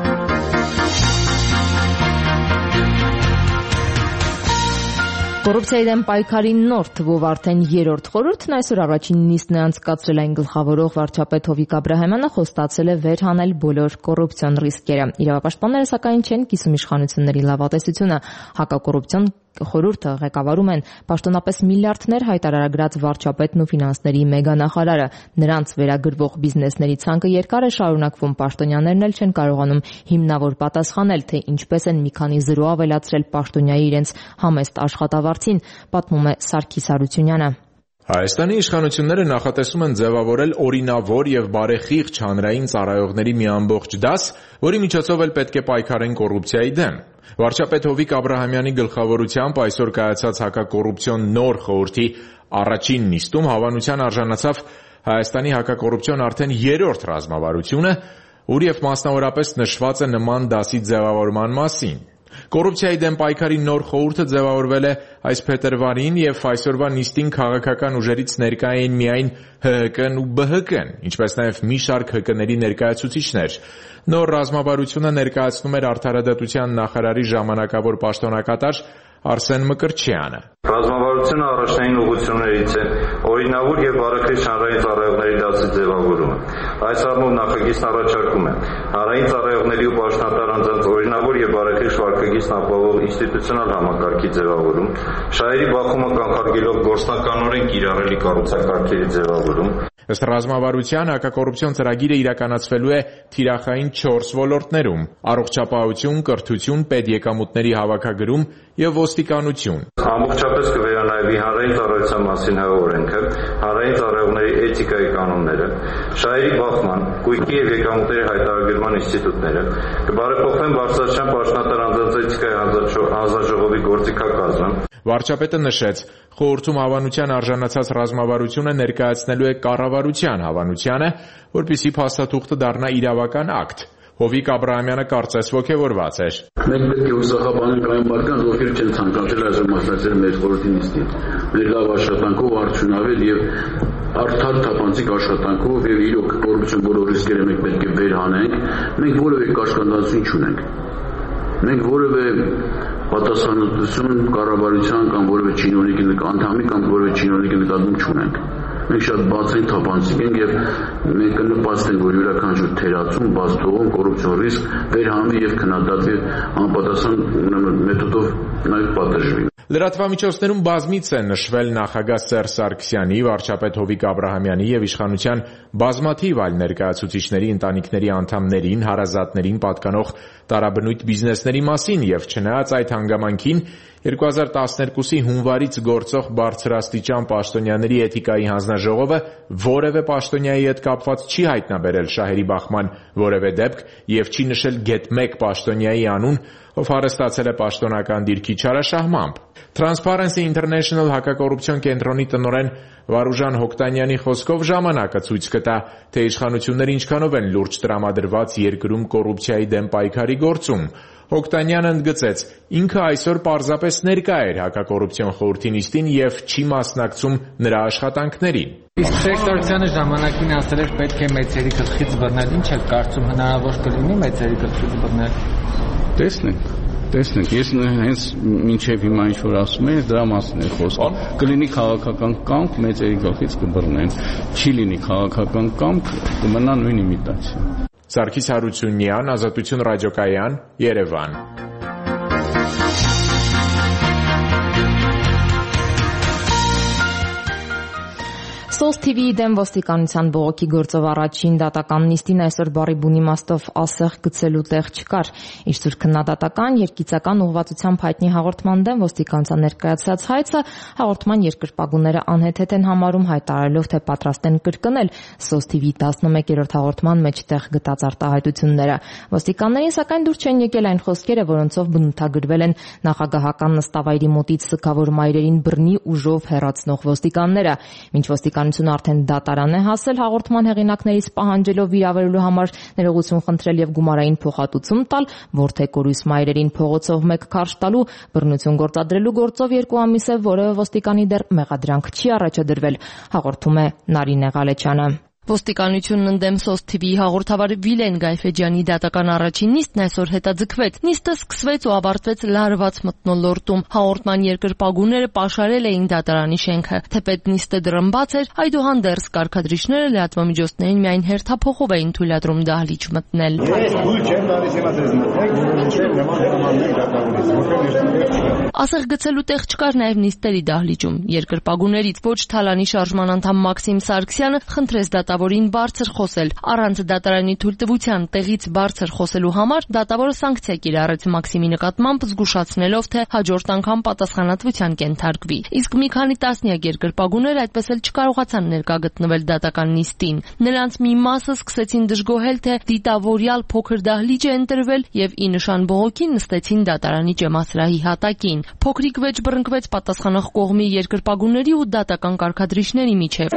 Կոռուպցիայի դեմ պայքարի նոր թվով արդեն երրորդ խորհուրդն այսօր առաջին նիստն է անցկացրել, այն գլխավորող վարչապետ Հովիկ Աբրահամյանը խոստացել է վեր հանել բոլոր կոռուպցիոն ռիսկերը։ Իրավապաշտպանները սակայն չեն կիսում իշխանությունների լավատեսությունը։ Հակակոռուպցիոն խորհուրդը ղեկավարում են պաշտոնապես միլիարդներ հայտարարագրած վարչապետն ու ֆինանսների մեգանախարարը։ Նրանց վերագրվող բիզնեսների ցանկը երկար է շարունակվում, պաշտոնյաներն էլ չեն կարողանում հիմնավոր պատասխանել, թե ինչպես են մի քանի զրո ավելացրել պաշտոնյայի իրենց համեստ աշխատավարձին, պատմում է Սարգիս Հարությունյանը։ Հայաստանի իշխանությունները նախատեսում են ձևավորել օրինավոր եւ բարեխիղճ հանրային ծառայողների մի ամբողջ դաս, որի միջոցով էլ պետք է պայքարեն կոռուպցիայի դեմ։ Վարչապետ Հովիկ Աբրահամյանի գլխավորությամբ այսօր կայացած հակակոռուպցիոն նոր խորհրդի առաջին նիստում հավանության արժանացավ Հայաստանի հակակոռուպցիոն արդեն երրորդ ռազմավարությունը, ուր եւ մասնավորապես նշված է նման դասի ձևավորման մասին։ Կոռուպցիայի դեմ պայքարի նոր խորհուրդը ձևավորվել է այս փետրվարին եւ այսօրվա նիստին քաղաքական ուժերից ներկա էին միայն Հ Հ Կն ու Բ Հ Կն, ինչպես նաեւ մի շարք Հ Կների ներկայացուցիչներ։ Նոր ռազմավարությունը ներկայացնում էր Արդարադատության նախարարի ժամանակավոր պաշտոնակատար Արսեն Մկրտչյանը։ Ռազմավարությունը առաջնային ուղղություններից է օրինավոր եւ բարեխիղճ հանրային ծառայողների դասի ձևավորումը։ Այս առումով նախագիծն առաջարկում է հանրային ծառայողների ու պաշտոնատար անձանց օրինավոր եւ բարեխիղճ վարքագիծն ապահովող ինստիտուցիոնալ համակարգի ձևավորում, շահերի բախումը կանխարգելող գործնականորեն կիրառելի կառուցակարգերի ձևավորում։ Ըստ ռազմավարության հակակոռուպցիոն ծրագիրը իրականացվելու է թիրախային չորս ոլորտներում՝ առողջապահություն, կրթություն, պետեկամուտների հավաքագրում եւ ոստիկանություն։ Ամբողջապես կվերանայվի հանրային ծառայության մասին Հ օրենքը, հանրային ծառայողների էթիկայի կանոնները, շահերի բախման, կույքի եւ եկամուտների հայտարարման ինստիտուտները, կբարեփոխվեն բարձրաստիճան պաշտոնատար անձանց էթիկայի հանձնաժողովի գործիքակազմը։ Վարչապետը նշեց, խորհրդում հավանության արժանացած ռազմավարությունը ներկայացնելու է կառավարության հավանությանը, որպեսզի փաստաթուղթը դառնա իրավական ակտ։ Հովիկ Աբրահամյանը կարծես ոգևորված էր։ Մենք պետք է ուսախաբանենք այն մարդկանց, ովքեր չեն ցանկացել այսօր մասնակցել մեր խորհրդի նիստին։ Մեր լավ աշխատանքով, արդյունավետ եւ արդար թափանցիկ աշխատանքով եւ իրոք կոռուպցիոն բոլոր ռիսկերը մենք պետք է վեր հանենք, մենք որևէ կաշկանդացություն չունենք։ Մենք որևէ պատասխանատվություն կառավարության կամ որևէ չինովնիկի անդամի կամ որևէ չինովնիկի նկատմամբ չունենք։ Մենք շատ բացային թափանցիկ ենք եւ մենք կնպաստենք, որ յուրաքանչյուր թերացում, բաց թողում, կոռուպցիոն ռիսկ վերհանի եւ քննադատվի անպատասխան մեթոդով նաեւ պատժվի։ Լրատվամիջոցներում բազմիցս է նշվել նախագահ Սերժ Սարգսյանի, վարչապետ Հովիկ Աբրահամյանի եւ իշխանության բազմաթիվ այլ ներկայացուցիչների ընտանիքների անդամներին, հարազատներին պատկանող տարաբնույթ բիզնեսների մասին եւ չնայած այդ հանգամանքին երկու հազար տասներկուսի հունվարից գործող բարձրաստիճան պաշտոնյաների էթիկայի հանձնաժողովը որևէ պաշտոնյայի հետ կապված չի հայտնաբերել շահերի բախման որևէ դեպք եւ չի նշել գեթ մեկ պաշտոնյայի անուն, ով հարստացել է պաշտոնական դիրքի չարաշահմամբ։ Transparency International հակակոռուպցիոն կենտրոնի տնօրեն Վարուժան Հոկտանյանի խոսքով ժամանակը ցույց կտա, թե իշխանությունները ինչքանով են լուրջ տրամադրված երկրում կոռուպցիայի դեմ պայքարի գործում։ Հոկտանյանը ընդգծեց, ինքը այսօր պարզապես ներկա էր հակակոռուպցիոն խորհրդի նիստին եւ չի մասնակցում նրա աշխատանքներին։ Իսկ Սերժ ժամանակին ասել էր պետք է մեծերի գլխից բռնել, ինչ է կարծում հնարավոր կլինի մեծերի գլխից բռնել։ Տեսնենք, տեսնենք, ես հենց մինչև հիմա ինչ որ ասում եմ, դրա մասին է խոսքը։ Կլինի քաղաքական կամք, մեծերի գլխից կբռնեն, չի լինի քաղաքական կամք, կմնա նույն իմիտացիա։ Սարգիս Հարությունյան, Ազատություն ռադիոկայան, Երևան։ Սոս թի վիի դեմ ոստիկանության բողոքի գործով առաջին դատական նիստին այսօր բառի բուն իմաստով ասեղ գցելու տեղ չկար։ Իր սուր քննադատական երկիծական ուղղվածությամբ հայտնի հաղորդման դեմ ոստիկանության ներկայացրած հայցը հաղորդման երկրպագուները անհեթեթ են համարում, հայտարարելով, թե պատրաստ են կրկնել Սոս թի վիի տասնմեկերորդ հաղորդման մեջ տեղ գտած արտահայտությունները։ Ոստիկաններին սակայն դուր չեն եկել այն խոսքերը, որոնցով բնութագրվել են նախագահական նստավայրի մոտից սգավոր մայրերին բռնի ուժով հեռացնող ոստիկանները։ Մինչ ոստիկանությունը արդեն դատարան է հասել հաղորդման հեղինակներից պահանջելով վիրավորելու համար ներողություն խնդրել եւ գումարային փոխհատուցում տալ, որթե կորույս մայրերին փողոցով մեկ քարշ տալու, բռնություն գործադրելու գործով երկու ամիս է որևէ ոստիկանի դեռ մեղադրանք չի առաջադրվել, հաղորդում է Նարինե Ղալեչյանը։ Ոստիկանությունն ընդդեմ Սոս թի վիի հաղորդավար Վիլեն Գայֆեջյանի դատական առաջին նիստն այսօր հետաձգվեց։ Նիստը սկսվեց ու ավարտվեց լարված մթնոլորտում։ Հաղորդման երկրպագուները պաշարել էին դատարանի շենքը։ Թեպետ նիստը դռնբաց էր, այդուհանդերձ կարգադրիչները լրատվամիջոցներին միայն հերթափոխով էին թույլատրում դահլիճ մտնել։ Ասեղ գցելու տեղ չկար նաև նիստերի դահլիճում։ Երկրպագուներից ոչ թալանի շարժման անդամ Մաքսիմ Սարգսյանը խնդրեց դատավորին բարձր խոսել։ Առանց դատարանի թույլտվության տեղից բարձր խոսելու համար դատավորը սանկցիա կիրառեց Մաքսիմի նկատմամբ, զգուշացնելով, թե հաջորդ անգամ պատասխանատվության կենթարկվի։ Իսկ մի քանի տասնյակ երկրպագուներ այդպես էլ չկարողացան ներկա գտնվել դատական նիստին։ Նրանց մի մասը սկսեցին դժգոհել, թե դիտավորյալ փոքր դահլիճ է ընտրվել եւ ի նշան բողոքի նստեցին դատարանի ճեմասրահի հատակին։ Փոքրիկ վեճ բռնկվեց պատասխանող կողմի երկրպագուների ու դատական կարգադրիչների միջև։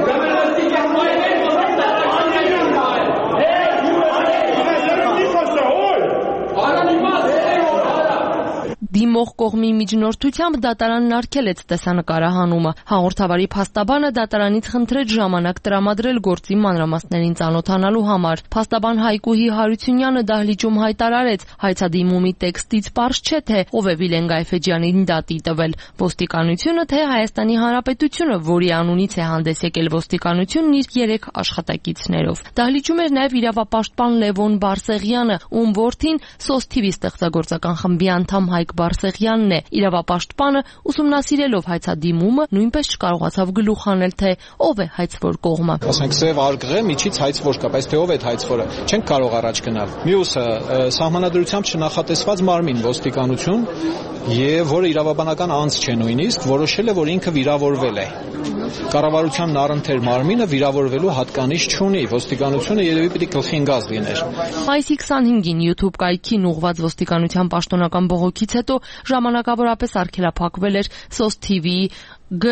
Դիմող կողմի միջնորդությամբ դատարանն արգելեց տեսանկարահանումը։ Հաղորդավարի փաստաբանը դատարանից խնդրեց ժամանակ տրամադրել գործի մանրամասներին ծանոթանալու համար։ Փաստաբան Հայկուհի Հարությունյանը դահլիճում հայտարարեց, հայցադիմումի տեքստից պարզ չէ, թե ով է Վիլեն Գայֆեջյանին դատի տվել՝ ոստիկանությունը, թե Հայաստանի Հանրապետությունը, որի անունից է հանդես եկել ոստիկանությունն իր երեք աշխատակիցներով։ Դահլիճում էր նաև իրավապաշտպան Լևոն Բարսեղյանը, ում որդին սոս թի վի ստեղծագործական խմբի անդամ Հայկ Բարսեղյանն է։ Իրավապաշտպանը ուսումնասիրելով հայցադիմումը նույնպես չկարողացավ գլուխ հանել, թե ով է հայցվոր կողմը։ Ասենք սև արգղ է, միջից հայցվոր կա, բայց թե ով է հայցվորը, չենք կարող առաջ գնալ։ Մյուսը սահմանադրությամբ չնախատեսված մարմին ոստիկանություն, եւ որը իրավաբանական անձ չէ նույնիսկ, որոշել է, որ ինքը վիրավորվել է։ Կառավարությանն առընթեր մարմինը վիրավորվելու հատկանիշ չունի, ոստիկանությունը երևի պիտի գլխին գազ լիներ։ Մայիսի քսանհինգին YouTube կայքին ուղղված ոստիկանության պաշտոնական բողոքից հետո ժամանակավորապես արգելափակվել էր սոս թի վիի G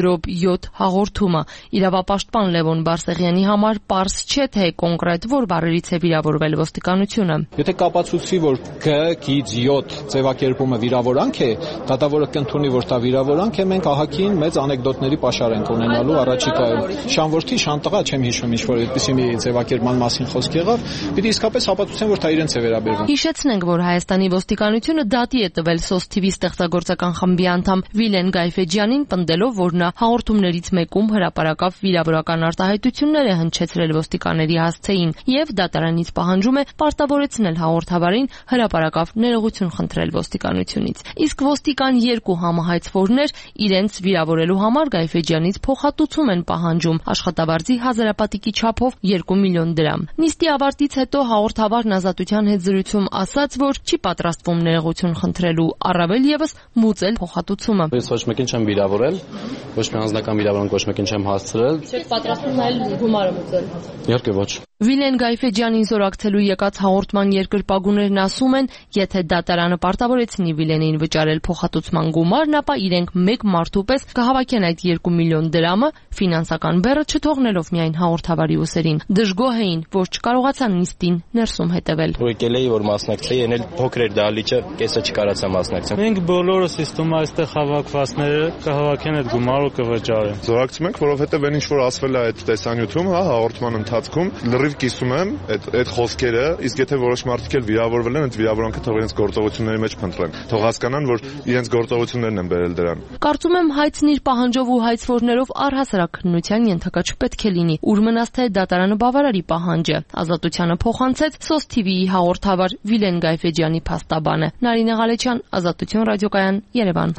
յոթ հաղորդումը։ Իրավապաշտպան Լևոն Բարսեղյանի համար պարզ չէ, թե կոնկրետ որ բառերից է վիրավորվել ոստիկանությունը։ Եթե կապացուցվի, որ G յոթ ձևակերպումը վիրավորանք է, դատավորը կընդունի, որ դա վիրավորանք է, մենք ահագին մեծ անեկդոտների պաշար ենք ունենալու առաջիկայում։ Շանորդի, շանտղա, չեմ հիշում, ինչ-որ այդպիսի մի ձևակերպման մասին խոսք եղավ, պիտի իսկապես ապացուցեն, որ դա իրենց է վերաբերվում։ Հիշեցնենք, որ Հայաստանի ոստիկանությունը դատի է տվել սոս թի վի ստեղծագործական խմբի անդամ Վիլեն Գայֆեջյանին, դելով, որ նա հաղորդումներից մեկում հրապարակավ վիրավորական արտահայտություններ է հնչեցրել ոստիկանների հասցեին եւ դատարանից պահանջում է պարտավորեցնել հաղորդավարին հրապարակավ ներողություն խնդրել ոստիկանությունից։ Իսկ ոստիկան երկու համահայցվորներ իրենց վիրավորելու համար Գայֆեջյանից փոխհատուցում են պահանջում աշխատավարձի հազարապատիկի չափով երկու միլիոն դրամ։ Նիստի ավարտից հետո հաղորդավարն ազատության հետ զրույցում ասաց, որ չի պատրաստվում ներողություն խնդրելու, առավել եւս մուծել փոխհատուցումը։ Ես ոչ մեկին չեմ վիրավորել, ոչ մի անձնական վիրավորանք ոչ մեկին չեմ հասցրել։ Չեք պատրաստվում այլ գումարը մուծել։ Իհարկե ոչ։ Վիլեն Գայֆեջյանին զորակցելու եկած հաղորդման երկրպագուներն ասում են, եթե դատարանը պարտավորեցնի Վիլենին վճարել փոխհատուցման գումարն, ապա իրենք մեկ մարդու պես կհավաքեն այդ երկու միլիոն դրամը, ֆինանսական բեռը չթողնելով միայն հաղորդավարի ուսերին։ Դժգոհ էին, որ չկարողացան նիստին ներսում հետևել։ Եկել էի, որ մասնակցեի, ենել փոքր էր դահլիճը, կեսը չկարացա մասնակցել։ Մենք բոլորս իստում այստեղ հավաքվածները կհավաքեն այդ գումարը կվճարեն։ Զորակցում ենք, որովհետև այն ինչ որ ասվել է այդ տեսանյութում, հա, հաղորդման ընթացքում, լրիվ կիսում եմ այդ այդ խոսքերը, իսկ եթե որոշ մարդիկ էլ վիրավորվել են, այդ վիրավորանքը թող իրենց գործողությունների մեջ փնտրեն։ Թող հասկանան, որ իրենց գործողություններն են բերել դրան։ Կարծում եմ հայցն իր պահանջով ու հայցվորներով առհասարակ քննության ենթակա չպետք է լինի։ Ուր մնաց թե դատարանը բավարարի պահանջը։ Ազատությանը փոխանցեց սոս թի վիի հաղորդավար Վիլեն Գայֆեջյանի փաստաբանը։ Նարինե Ղալեչյան, Ազատություն ռադիոկայան, Երևան։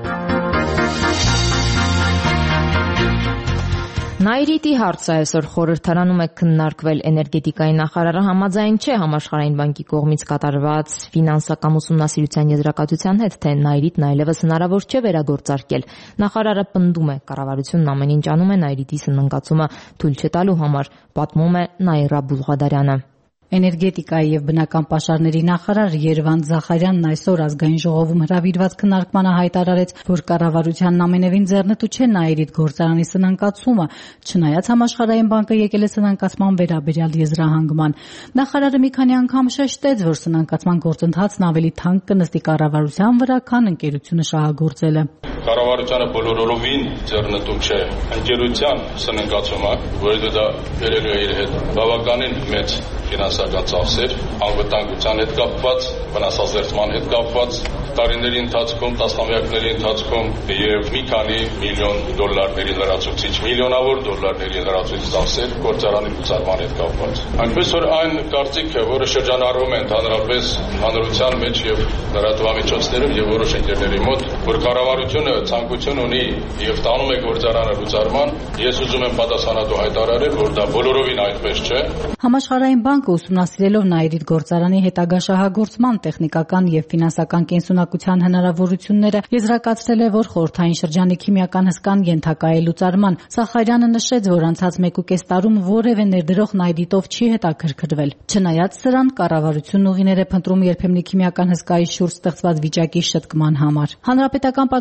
Նայրիտի հարցը այսօր խորհրդարանում է քննարկվել։ Էներգետիկայի նախարարը համաձայն չէ Համաշխարհային բանկի կողմից կատարված ֆինանսական ուսումնասիրության եզրակացության հետ, թե Նայրիտն այլևս հնարավոր չէ վերագործարկել։ Նախարարը պնդում է, կառավարությունն ամեն ինչ անում է Նայրիտի սննկացումը թույլ չտալու համար, պատմում է Նաիրա Բուլղադարյանը։ Էներգետիկայի եւ բնական պաշարների նախարար Երվանդ Զախարյանն այսօր ազգային ժողովում հրավիրված քննարկմանը հայտարարեց, որ կառավարությանն ամենևին ձեռնտու չէ Նայիրիդ գործարանի սնանկացումը, չնայած Համաշխարհային բանկը եկել է սնանկացման վերաբերյալ եզրահանգման։ Նախարարը մի քանի անգամ շեշտեց, որ սնանկացման գործընթացն ավելի թանկ կնստի կառավարության վրա, քան ընկերությունը շահագործելը։ Կառավարությանը բոլորովին ձեռնտու չէ ընկերության սնանկացումը, որը դա բերելու է իր հետ բավականին մեծ ֆինանսական ծախսեր, անվտանգության հետ կապված, վնասազերծման հետ կապված, տարիների ընթացքում, տասնամյակների ընթացքում եւ մի քանի միլիոն դոլարների լրացուցիչ, միլիոնավոր դոլարների լրացուցիչ ծախսեր գործարանի լուծարման հետ կապված։ Այնպես որ այն կարծիքը, որը շրջանառվում է ընդհանրապես հանրության մեջ եւ լրատվամիջոցներում եւ որոշ ընկերների մոտ, որ կառավարությունը ցանկություն ունի եւ տանում է գործարանը լուծարման, ես ուզում եմ պատասխանատու հայտարարել, որ դա բոլորովին այդպես չէ։ Համաշխարհային բանկը ուսումնասիրելով Նայիրիդ գործարանի հետագա շահագործման տեխնիկական եւ ֆինանսական կենսունակության հնարավորությունները եզրակացրել է, որ խորհրդային շրջանի քիմիական հսկան ենթակա է լուծարման։ Սախարյանը նշեց, որ անցած մեկ ու կես տարում որևէ ներդրող Նայիրիդով չի հետաքրքրվել։ Չնայած սրան, կառավարությունն ուղիներ է փնտրում երբեմնի քիմիական հսկայի շուրջ ստեղծված վիճակի շտկման համար։ Հանրապետական պատգամավոր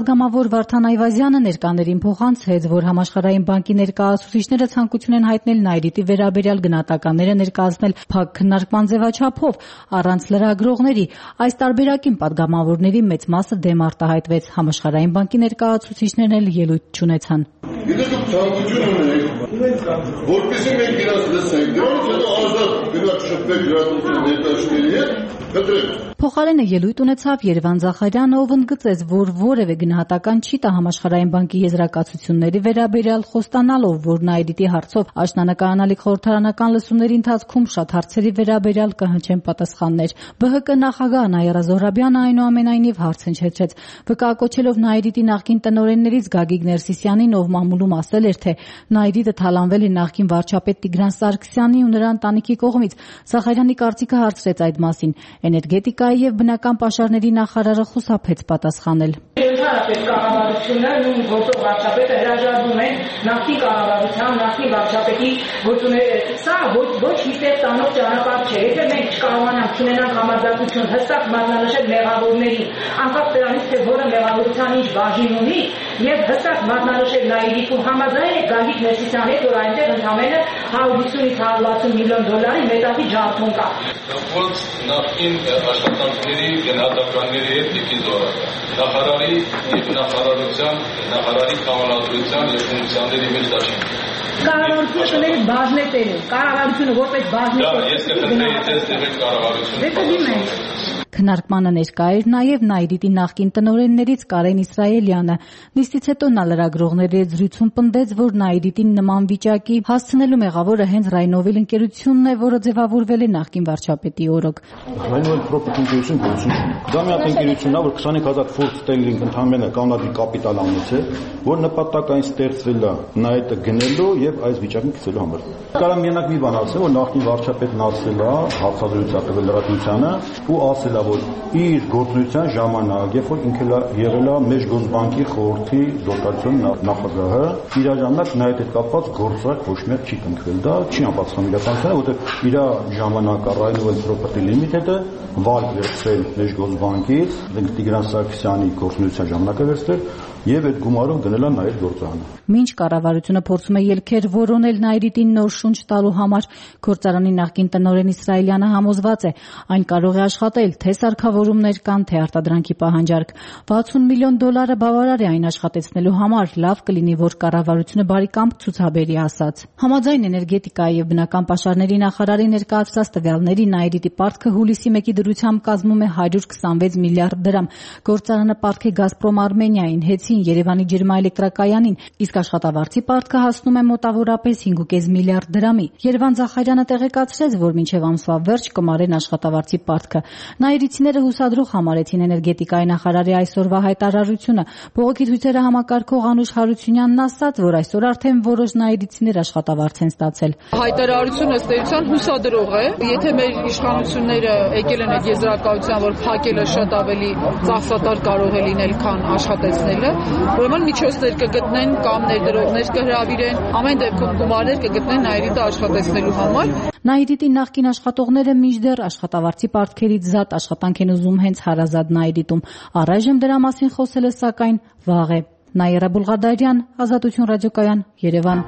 գլխավոր Վարդան Այվազյանը ներկաներին փոխանցեց, որ Համաշխարհային բանկի ներկայացուցիչները ցանկություն են հայտնել Նայիրիտի վերաբերյալ գնահատականները ներկայացնել փակ քննարկման ձևաչափով, առանց լրագրողների։ Այս տարբերակին պատգամավորների մեծ մասը դեմ արտահայտվեց։ Համաշխարհային բանկի ներկայացուցիչներն էլ ելույթ չունեցան։ Գիտեք, դուք ցանկություն ունեք, որպեսզի մենք իրաց լսենք, դրանից հետո ազատ գնաք շփվեք լրատվության ներկայացուցիչների հետ, կտրեք։ Փոխարենը ելույթ ունեցավ Երևան Զախարյանը, ով ընդգծեց, որ որևէ գնահատական չի տա Համաշխարհային բանկի եզրակացությունների վերաբերյալ, խոստանալով, որ Նայիրիտի հարցով աշնանկարանալիք խորհրդարանական լսումների ընթացքում շատ հարցերի վերաբերյալ կհնչեն պատասխաններ։ Բ Հ Կ նախագահ Նաիրա Զոհրաբյանը այնուամենայնիվ հարց հնչեցրեց, վկայակոչելով Նայիրիտի նախկին տնօրեններից Գագիկ Ներսիսյանին, ով մամուլում ասել էր, թե Նայիրիտը թալանվել է նախկին վարչապետ Տիգրան Սարգսյանի ու նրա ընտանիքի կողմից։ Զախարյանի կարծիքը հարցրեց այդ մասին։ Էներգետիկայի եւ բնական պաշարների նախարարը խուսափեց պատասխանել։ Ընդհանրապես կառավարությունը նույն գործող վարչապետը հրաժարվում է նախկին կառավարության, նախկին վարչապետի գործունեության։ Սա ոչ ոչ հիշել տանող ճանապարհ չէ։ Եթե մենք չկարողանանք ունենալ համաձայնություն հստակ մատնանշել մեղավորներին, անկախ դրանից թե որը մեղավորության ինչ բաժին ունի, եւ հստակ մատնանշել Նայիրիտու համաձայն է Գագիկ Ներսիսյանի հետ, որ այնտեղ ընդամենը հարյուր հիսունից հարյուր վաթսուն միլիոն դոլարի մետաղի ջարդում կա։ Կապված նախկին աշխատանքների գնահատականների հետ դեպի զորակա։ Նախարարի եւ նախարարության, նախարարի կանոնադրության եւ ֆունկցիաների մեջ դա չի։ Կառավարությունը բաժնետել է։ Կառավարությունը որպես բաժնետ։ Դա ես կխնդրեի ձեզ դեպի կառավարությունը։ Դե կդիմենք։ Քննարկմանը ներկա էր նաև Նայիրիտի նախկին տնօրեններից Կարեն Իսրայելյանը։ Նիստից հետո նա լրագրողների հետ զրույցում պնդեց, որ Նայիրիտին նման վիճակի հասցնելու մեղավորը հենց Ռայնովել ընկերությունն է, որը ձևավորվել է նախկին վարչապետի օրոք։ Ռայնովել պրոպերտի ընկերություն գործում չի։ Դա մի հատ ընկերությունն է, որ քսանեք հազար ֆորտ ստերլինգ ընդհանրապես կանադի կապիտալ ամուց է, որ նպատակային ստեղծվել է Նայիրիտը գնելու եւ այս վիճակին գցելու համար։ Կարամ միանակ մի բան ասել, որ նախկին վարչապետն ասել է, հարցազրույց ակրվել լրատվությանը ու ասել է, որ իր գործունեության ժամանակ, երբ որ ինքը եղել է Մեջգոզբանկի խորհրդի դոկտորացիոն նախագահը, իր ժամանակ Նայիրիտ հետ կապված գործարք ոչ մի չի կնքվել։ Դա չի անպատասխան իրականությանը, որովհետև իր ժամանակ Ռայնովել Property Limited-ը վալ վերցրել Մեջգոզբանկից, Տիգրան Սարգսյանի գործունեության ժամանակ է վերցրել եւ այդ գումարով դնել են Նայիրիտ գործարանը։ Մինչ կառավարությունը փորձում է ելքեր որոնել Նայիրիտին նոր շունչ տալու համար, գործարանի նախկին տնօրեն Իսրայելյանը համոզված է, այն կարող է աշխատել, թե սարքավորումներ կան, թե արտադրանքի պահանջարկ։ վաթսուն միլիոն դոլարը բավարար է այն աշխատեցնելու համար, լավ կլինի, որ կառավարությունը բարիկամք ցուցաբերի ասած։ Համաձայն էներգետիկայի եւ բնական պաշարների նախարարի ներկայացրած տվյալների Նայիրիտի պարտքը հուլիսի մեկի դրությամբ կազմում է հարյուր քսանվեց միլիարդ դրամ։ Գործարանը պարտք է Գազպրոմ Արմենիային, Հեցին, Երևանի ջերմաէլեկտրակայանին, իսկ աշխատավարձի պարտքը հասնում է մոտավորապես հինգ կես միլիարդ դրամի։ Երևան Զախարյանը տեղեկացրեց, որ մինչև ամսվա վերջ կմարեն աշխատավարձի պարտքը։ Նայիրիցիները հուսադրող համարեցին էներգետիկայի նախարարի այսօրվա հայտարարությունը։ Բողոքի թույցերը համակարգող Անուշ Հարությունյանն ասաց, որ այսօր արդեն որոշ նայիրիցիներ աշխատավարձ են ստացել։ Հայտարարությունը ըստ էության հուսադրող է։ Եթե մեր իշխանությունները եկել են այդ եզրակացության, որ փակելը շատ ավելի ծախսատար կարող է լինել, քան աշխատեցնելը, ուրեմն միջոցներ կգտնեն կամ ներդրողներ կհրավիրեն, ամեն դեպքում գումարներ կգտնեն Նայիրիտը աշխատեցնելու համար։ Նայիրիտի նախկին աշխատողները մինչդեռ աշխատավարձի պարտքերից զատ աշխատանք են ուզում հենց հարազատ Նայիրիտում։ Առայժմ դրա մասին խոսելը սակայն վաղ է։ Նաիրա Բուլղադարյան, Ազատություն ռադիոկայան, Երևան։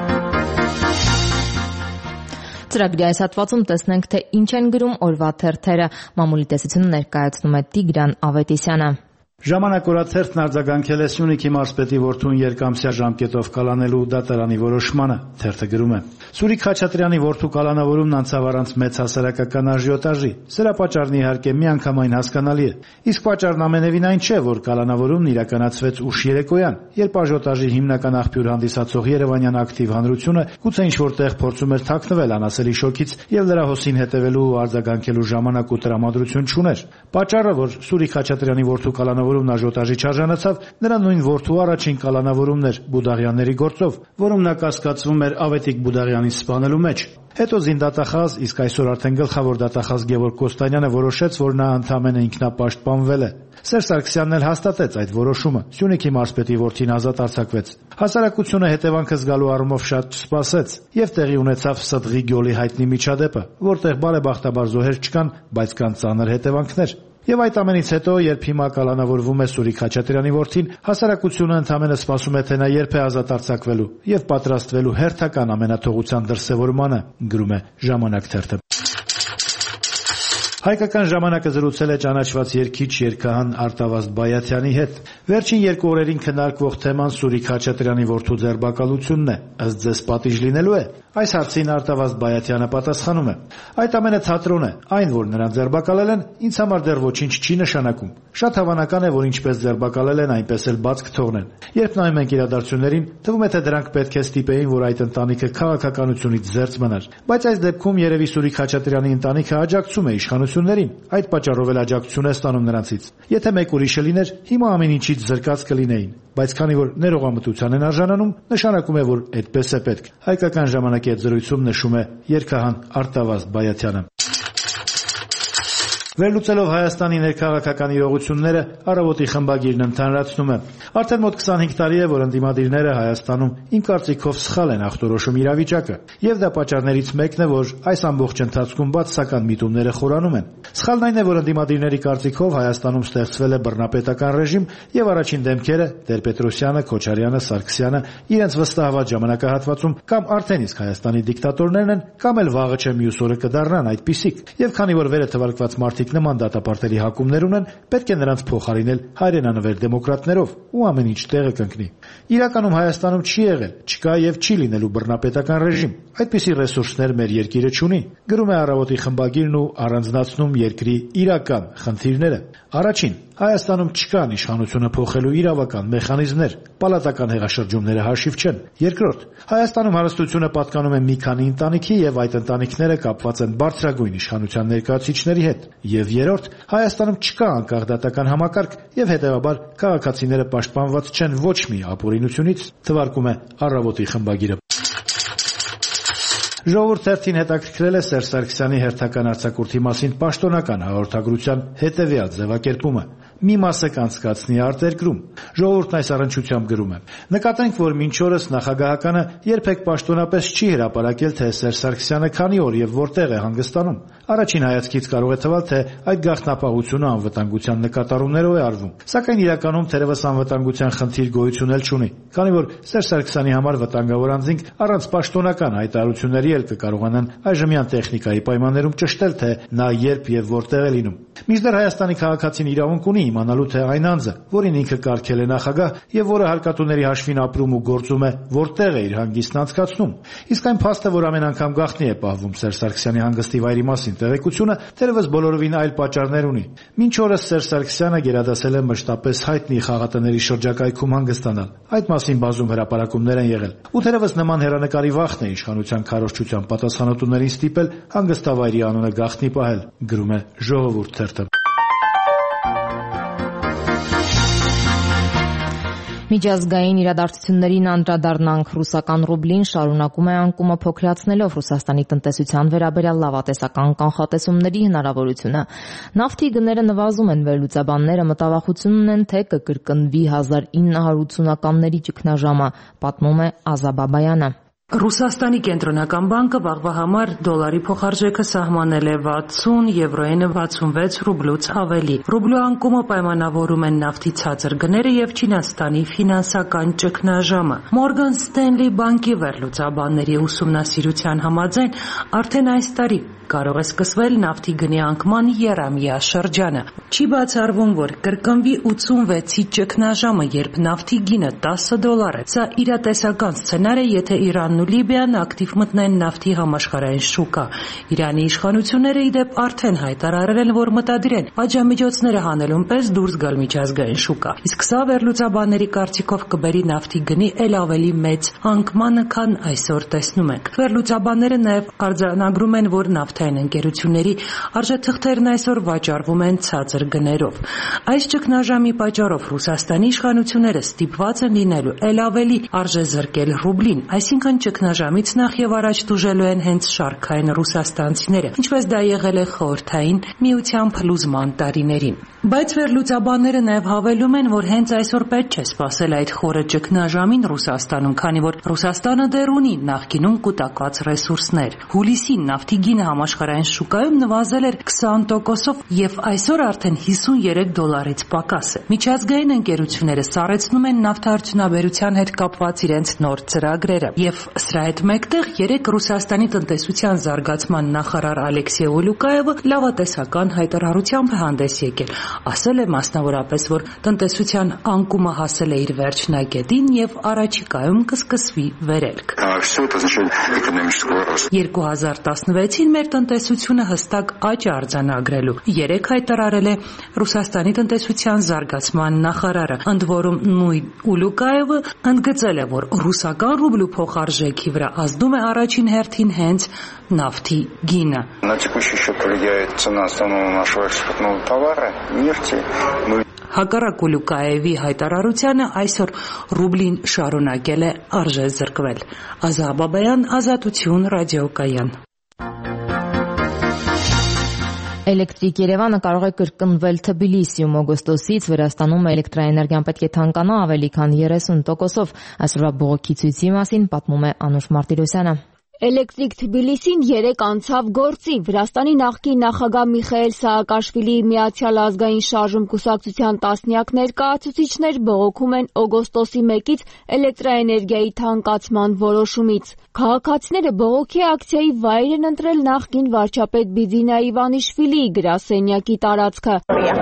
Ծրագրի այս հատվածում տեսնենք, թե ինչ են գրում օրվա թերթերը։ Մամուլի տեսությունը ներկայացնում է Տիգրան Ավետիսյանը։ Ժամանակ օրաթերթն արձագանքել է Սյունիքի մարզպետի որդուն երկամսյա ժամկետով կալանելու դատարանի որոշմանը։ Թերթը գրում է. Սուրիկ Խաչատրյանի որդու կալանավորումն անցավ առանց մեծ հասարակական աժիոտաժի։ Սրա պատճառն իհարկե միանգամայն հասկանալի է։ Իսկ պատճառն ամենևին այն չէ, որ կալանավորումն իրականացվեց ուշ երեկոյան, երբ աժիոտաժի հիմնական աղբյուր հանդիսացող երևանյան ակտիվ հանրությունը գուցե ինչ-որ տեղ փորձում էր թաքնվել անասելի շոկից եւ լրա հոսին հետևելու ու արձագանքելու ժամանակ ու տրամադրություն չուներ։ Պատճառը, որ Սուրիկ Խաչատրյանի որդու կալանավորումն աժիոտաժի չարժանացավ, նրա նույն որդու առաջին կալանավորումն էր Բուդաղյանների գործով, որում նա կասկածվում էր Ավետիք Բուդաղյանին սպանելու մեջ։ Հետո զինդատախազ, իսկ այսօր արդեն գլխավոր դատախազ Գևորգ Կոստանյանը որոշեց, որ նա ընդամենը ինքնապաշտպանվել է։ Սերժ Սարգսյանն էլ հաստատեց այդ որոշումը։ Սյունիքի մարզպետի որդին ազատ արձակվեց։ Հասարակությունը հետևանքը զգալու առումով շատ չսպասեց եւ տեղի ունեցավ Սդղի գյոլի հայտնի միջադեպը, որտեղ բարեբախտաբար զոհեր չկան, բայց կան ծանր հետևանքներ։ Եվ այդ ամենից հետո, երբ հիմա կալանավորվում է Սուրիկ Խաչատրյանի որդին, հասարակությունը ընդամենը սպասում է, թե նա երբ է ազատ արձակվելու եւ պատրաստվելու հերթական ամենաթողության դրսեւորմանը, գրում է Ժամանակ թերթը։ Հայկական ժամանակը զրուցել է ճանաչված երգիչ երգահան Արտավազդ Բայաթյանի հետ։ Վերջին երկու օրերին քննարկվող թեման Սուրիկ Խաչատրյանի որդու ձերբակալությունն է։ Ըստ ձեզ պատիժ լինելու է։ Այս հարցին Արտավազդ Բայաթյանը պատասխանում է. Այդ ամենը թատրոն է, այն որ նրան ձերբակալել են, ինձ համար դեռ ոչինչ չի նշանակում։ Շատ հավանական է, որ ինչպես ձերբակալել են, այնպես էլ բաց կթողնեն։ Երբ նայում ենք իրադարձություններին, թվում է, թե դրանք պետք է ստիպեին, որ այդ ընտանիքը քաղաքականությունից զերծ մնար։ Բայց այս դեպքում երևի Սուրիկ Խաչատրյանի ընտանիքը աջակցում է իշխանություններին, այդ պատճառով էլ աջակցություն է ստանում նրանցից։ Եթե մեկ ուրիշը լիներ, հիմա ամեն ինչից զրկած կլինեին, բայց քանի որ ներողամտության են արժանանում, նշանակում է, որ այդպես է պետք։ Հայկական ժամանակի հետ զրույցում նշում է երգահան Արտավազդ Բայաթյանը։ Վերլուծելով Հայաստանի ներքաղաքական իրողությունները, Առավոտի խմբագիրն ընդհանրացնում է. Արդեն մոտ քսանհինգ տարի է, որ ընդդիմադիրները Հայաստանում իմ կարծիքով սխալ են ախտորոշում իրավիճակը, եւ դա պատճառներից մեկն է, որ այս ամբողջ ընթացքում բացասական միտումները խորանում են։ Սխալն այն է, որ ընդդիմադիրների կարծիքով Հայաստանում ստեղծվել է բռնապետական ռեժիմ եւ առաջին դեմքերը Տեր-Պետրոսյանը, Քոչարյանը, Սարգսյանը իրենց վստահված ժամանակահատվածում կամ արդեն իսկ Հայաստանի դիկտատորներն են, կամ էլ վաղը չէ մյուս օրը կդառնան այդպիսիք։ Եվ քանի որ վերը թվարկված մարդիկ նման դատապարտելի հակումներ ունեն, պետք է նրանց փոխարինել հայրենանվեր դեմոկրատներով ու ամեն ինչ տեղը կընկնի։ Իրականում Հայաստանում չի եղել, չկա եւ չի լինելու բռնապետական ռեժիմ։ Այդպիսի ռեսուրսներ մեր երկիրը չունի, գրում է Առավոտի խմբագիրն ու առանձնացնում երկրի իրական խնդիրները։ Առաջին, Հայաստանում չկան իշխանությունը փոխելու իրավական մեխանիզմներ, պալատական հեղաշրջումները հաշիվ չեն։ Երկրորդ, Հայաստանում հարստությունը պատկանում է մի քանի ընտանիքի եւ այդ ընտանիքները կապված են բարձրագույն իշխանության ներկայացուցիչների հետ։ Եվ երրորդ, Հայաստանում չկա անկախ դատական համակարգ եւ հետեւաբար քաղաքացիները պաշտպանված չեն ոչ մի ապօրինությունից, թվարկում է Առավոտի խմբագիրը։ Ժողովուրդ թերթին հետաքրքրել է Սերժ Սարգսյանի հերթական արձակուրդի մասին պաշտոնական հաղորդագրության հետևյալ ձևակերպումը. մի մասը կանցկացնի արտերկրում։ Ժողովուրդն այս առնչությամբ գրում է. Նկատենք, որ մինչ օրս նախագահականը երբեք պաշտոնապես չի հրապարակել, թե Սերժ Սարգսյանը քանի օր եւ որտեղ է հանգստանում։ Առաջին հայացքից կարող է թվալ, թե այդ գաղտնապահությունը անվտանգության նկատառումներով է արվում, սակայն իրականում թերևս անվտանգության խնդիր գոյություն էլ չունի, քանի որ Սերժ Սարգսյանի համար վտանգավոր անձինք առանց պաշտոնական հայտարարությունների էլ կկարողանան այժմյան տեխնիկայի պայմաններում ճշտել, թե նա երբ եւ որտեղ է լինում։ Մինչդեռ Հայաստանի քաղաքացին իրավունք ունի իմանալու, թե այն անձը, որին ինքը կարգել է նախագահ եւ որը հարկատուների հաշվին ապրում ու գործում է, որտեղ է իր հանգիստն անցկացնում։ Իսկ այն փաստը, որ ամեն անգամ գաղտնի է պահվում Սերժ Սարգսյանի հանգստի վայրի մասին տեղեկությունը, թերևս բոլորովին այլ պատճառներ ունի։ Մինչ օրս Սերժ Սարգսյանը գերադասել է մշտապես հայտնի խաղատների շրջակայքում հանգստանալ։ Այդ մասին բազում հրապարակումներ են եղել։ Ու թերևս նման հերանեկարի վախն է իշխանության քարոզչության պատասխանատուներին ստիպել հանգստավայրի անունը գաղտնի պահել, գրում է Ժողովուրդ թերթը։ Միջազգային իրադարձություններին անդրադառնանք։ Ռուսական ռուբլին շարունակում է անկումը փոքրացնելով Ռուսաստանի տնտեսության վերաբերյալ լավատեսական կանխատեսումների հնարավորությունը։ Նավթի գները նվազում են, վերլուծաբանները մտավախություն ունեն, թե կկրկնվի հազար ինը հարյուր ութսունականների ճգնաժամը, պատմում է Ազա Բաբայանը։ Ռուսաստանի կենտրոնական բանկը վաղվա համար դոլարի փոխարժեքը սահմանել է վաթսուն, եվրոյենը վաթսունվեց ռուբլուց ավելի։ Ռուբլու անկումը պայմանավորում են նավթի ցածր գները եւ Չինաստանի ֆինանսական ճգնաժամը։ Մորգան Ստենլի բանկի վերլուծաբանների ուսումնասիրության համաձայն արդեն այս տարի կարող է սկսվել նավթի գնի անկման եռամյա շրջանը։ Չի բացառվում, որ կրկնվի ութսունվեցի ճգնաժամը, երբ նավթի գինը տասը դոլար է։ Սա իրատեսական սցենար է, եթե Իրանն ու Լիբիան ակտիվ մտնեն նավթի համաշխարհային շուկա։ Իրանի իշխանությունները ի դեպ արդեն հայտարարել են, որ մտադիր են պատժամիջոցները հանելուն պես դուրս գալ միջազգային շուկա։ Իսկ սա վերլուծաբանների կարծիքով կբերի նավթի գնի ել ավելի մեծ անկմանը, քան այսօր տեսնում ենք։ Վերլուծաբանները նաև արձանագրում են, որ նավթ Նավթային ընկերությունների արժեթղթերն այսօր վաճառվում են ցածր գներով։ Այս ճգնաժամի պատճառով Ռուսաստանի իշխանությունները ստիպված են լինելու ել ավելի արժեզրկել ռուբլին, այսինքն ճգնաժամից նախ եւ առաջ դուժելու են հենց շարքային ռուսաստանցիները, ինչպես դա եղել է խորհրդային միության փլուզման տարիներին։ Բայց վերլուծաբանները նաև հավելում են, որ հենց այսօր պետք չէ սպասել այդ խորը ճգնաժամին Ռուսաստանում, քանի որ Ռուսաստանը դեռ ունի նախկինում կուտակված ռեսուրսներ։ Հուլիսին նավթի գինը համաշխարհային շուկայում նվազել էր քսան տոկոսով եւ այսօր արդեն հիսուններեք դոլարից պակաս է։ Միջազգային ընկերությունները սառեցնում են նավթարդյունաբերության հետ կապված իրենց նոր ծրագրերը եւ սրա հետ մեկտեղ երեք Ռուսաստանի տնտեսության զարգացման նախարար Ալեքսեյ Ուլուկաևը լավատեսական հայտարարությամբ հանդես եկել։ Ասել է մասնավորապես, որ տնտեսության անկումը հասել է իր վերջնագետին եւ առաջիկայում կսկսվի վերելք։ երկու հազար տասնվեցին մեր տնտեսությունը հստակ աճ արձանագրելու երեք հայտարարել է Ռուսաստանի տնտեսության զարգացման նախարարը, ընդ որում նույն Ուլուկաևը ընդգծել է, որ ռուսական ռուբլու փոխարժեքի վրա ազդում է առաջին հերթին հենց նավթի գինը։ Հակառակ Ուլուկաևի հայտարարությանը այսօր ռուբլին շարունակել է արժե զրկվել։ Ազա Բաբայան, Ազատություն, ռադիոկայան։ Էլեկտրիկ Երևանը կարող է կրկնվել Թբիլիսիում օգոստոսից Վրաստանում էլեկտրաէներգիան պետք է թանկանա ավելի քան երեսուն տոկոսով։ Այսօրվա բողոքի ցույցի մասին պատմում է Անուշ Մարտիրոսյանը։ Էլեկտրիկ Թբիլիսին երեկ անցավ գործի։ Վրաստանի նախկին նախագահ Միխայել Սաակաշվիլիի Միացյալ ազգային շարժում կուսակցության տասնյակ ներկայացուցիչներ բողոքում են օգոստոսի մեկից էլեկտրաէներգիայի թանկացման որոշումից։ Քաղաքացիները բողոքի ակցիայի վայր են ընտրել նախկին վարչապետ Բիձինա Իվանիշվիլիի գրասենյակի տարածքը։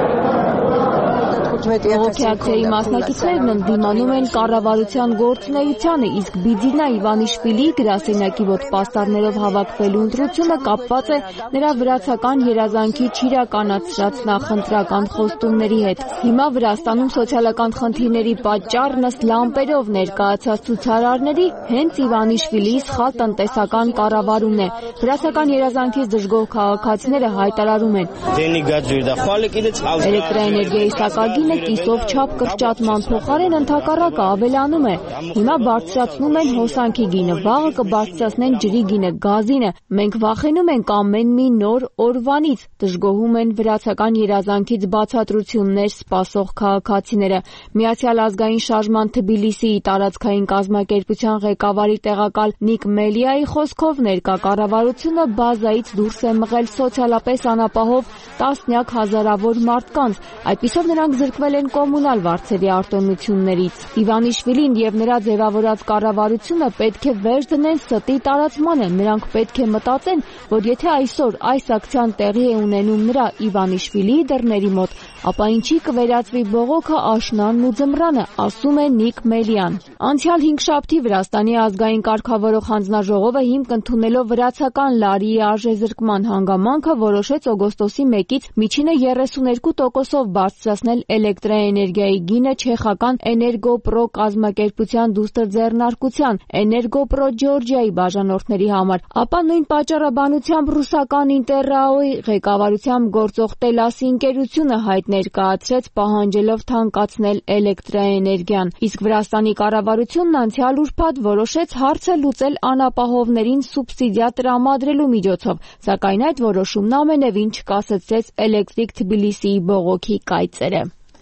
Բողոքի ակցիայի մասնակիցներն ընդդիմանում են կառավարության գործունեությանը, իսկ Բիձինա Իվանիշվիլիի գրասենյակի մոտ պաստառներով հավաքվելու ընտրությունը կապված է նրա վրացական երազանքի չիրականացրած նախընտրական խոստումների հետ։ Հիմա Վրաստանում սոցիալական խնդիրների պատճառն ըստ լամպերով ներկայացած ցուցարարների հենց Իվանիշվիլիի սխալ տնտեսական կառավարումն է։ Վրացական երազանքից դժգոհ քաղաքացիները հայտարարում են. Էլեկտրաէներգիայի սակագինը կիսով չափ կրճատման փոխարեն ընդհակառակը ավելանում է։ Հիմա բարձրացնում են հոսանքի գինը, վաղը կբարձրացնեն ջրի գինը, գազինը։ Մենք վախենում ենք ամեն մի նոր օրվանից, դժգոհում են վրացական երազանքից բացատրություններ սպասող քաղաքացիները։ Միացյալ ազգային շարժման Թբիլիսիի տարածքային կազմակերպության ղեկավարի տեղակալ Նիկ Մելիայի խոսքով ներկա կառավարությունը բազայից դուրս է մղել սոցիալապես անապահով տասնյակ հազարավոր մարդկանց։ Այդպիսով նրանք զրկվել են կոմունալ վարձերի արտոնություններից։ Իվանիշվիլին եւ նրա ձևավորած կառավարությունը պետք է վերջ դնեն ստի տարածմանը։ Նրանք պետք է մտածեն, որ եթե այսօր այս ակցիան տեղի է ունենում նրա Իվանիշվիլիի դռների մոտ, ապա ինչի կվերածվի բողոքը աշնանն ու ձմռանը, ասում է Նիկ Մելիան։ Անցյալ հինգշաբթի Վրաստանի ազգային կարգավորող հանձնաժողովը հիմք ընդունելով վրացական լարիի արժեզրկման հանգամանքը որոշեց օգոստոսի մեկից միջինը երեսուներկու տոկոսով բարձրացնել էլեկտրաէներգիայի գինը չեխական Էներգոպրո կազմակերպության դուստր ձեռնարկության Էներգոպրո Ջորջիայի բաժանորդների համար, ապա նույն պատճառաբանությամբ ռուսական Ինտերրաոյի ղեկավարությամբ գործող Տելասի ընկերությունը հայտ ներկայացրեց պահանջելով թանկացնել էլեկտրաէներգիան, իսկ Վրաստանի կառավարությունն անցյալ ուրբաթ որոշեց հարցը լուծել անապահովներին սուբսիդիա տրամադրելու միջոցով, սակայն այդ որոշումն ամենևին չկասեցրեց Էլեկտրիկ Թբիլիսիի բողոքի կայծերը։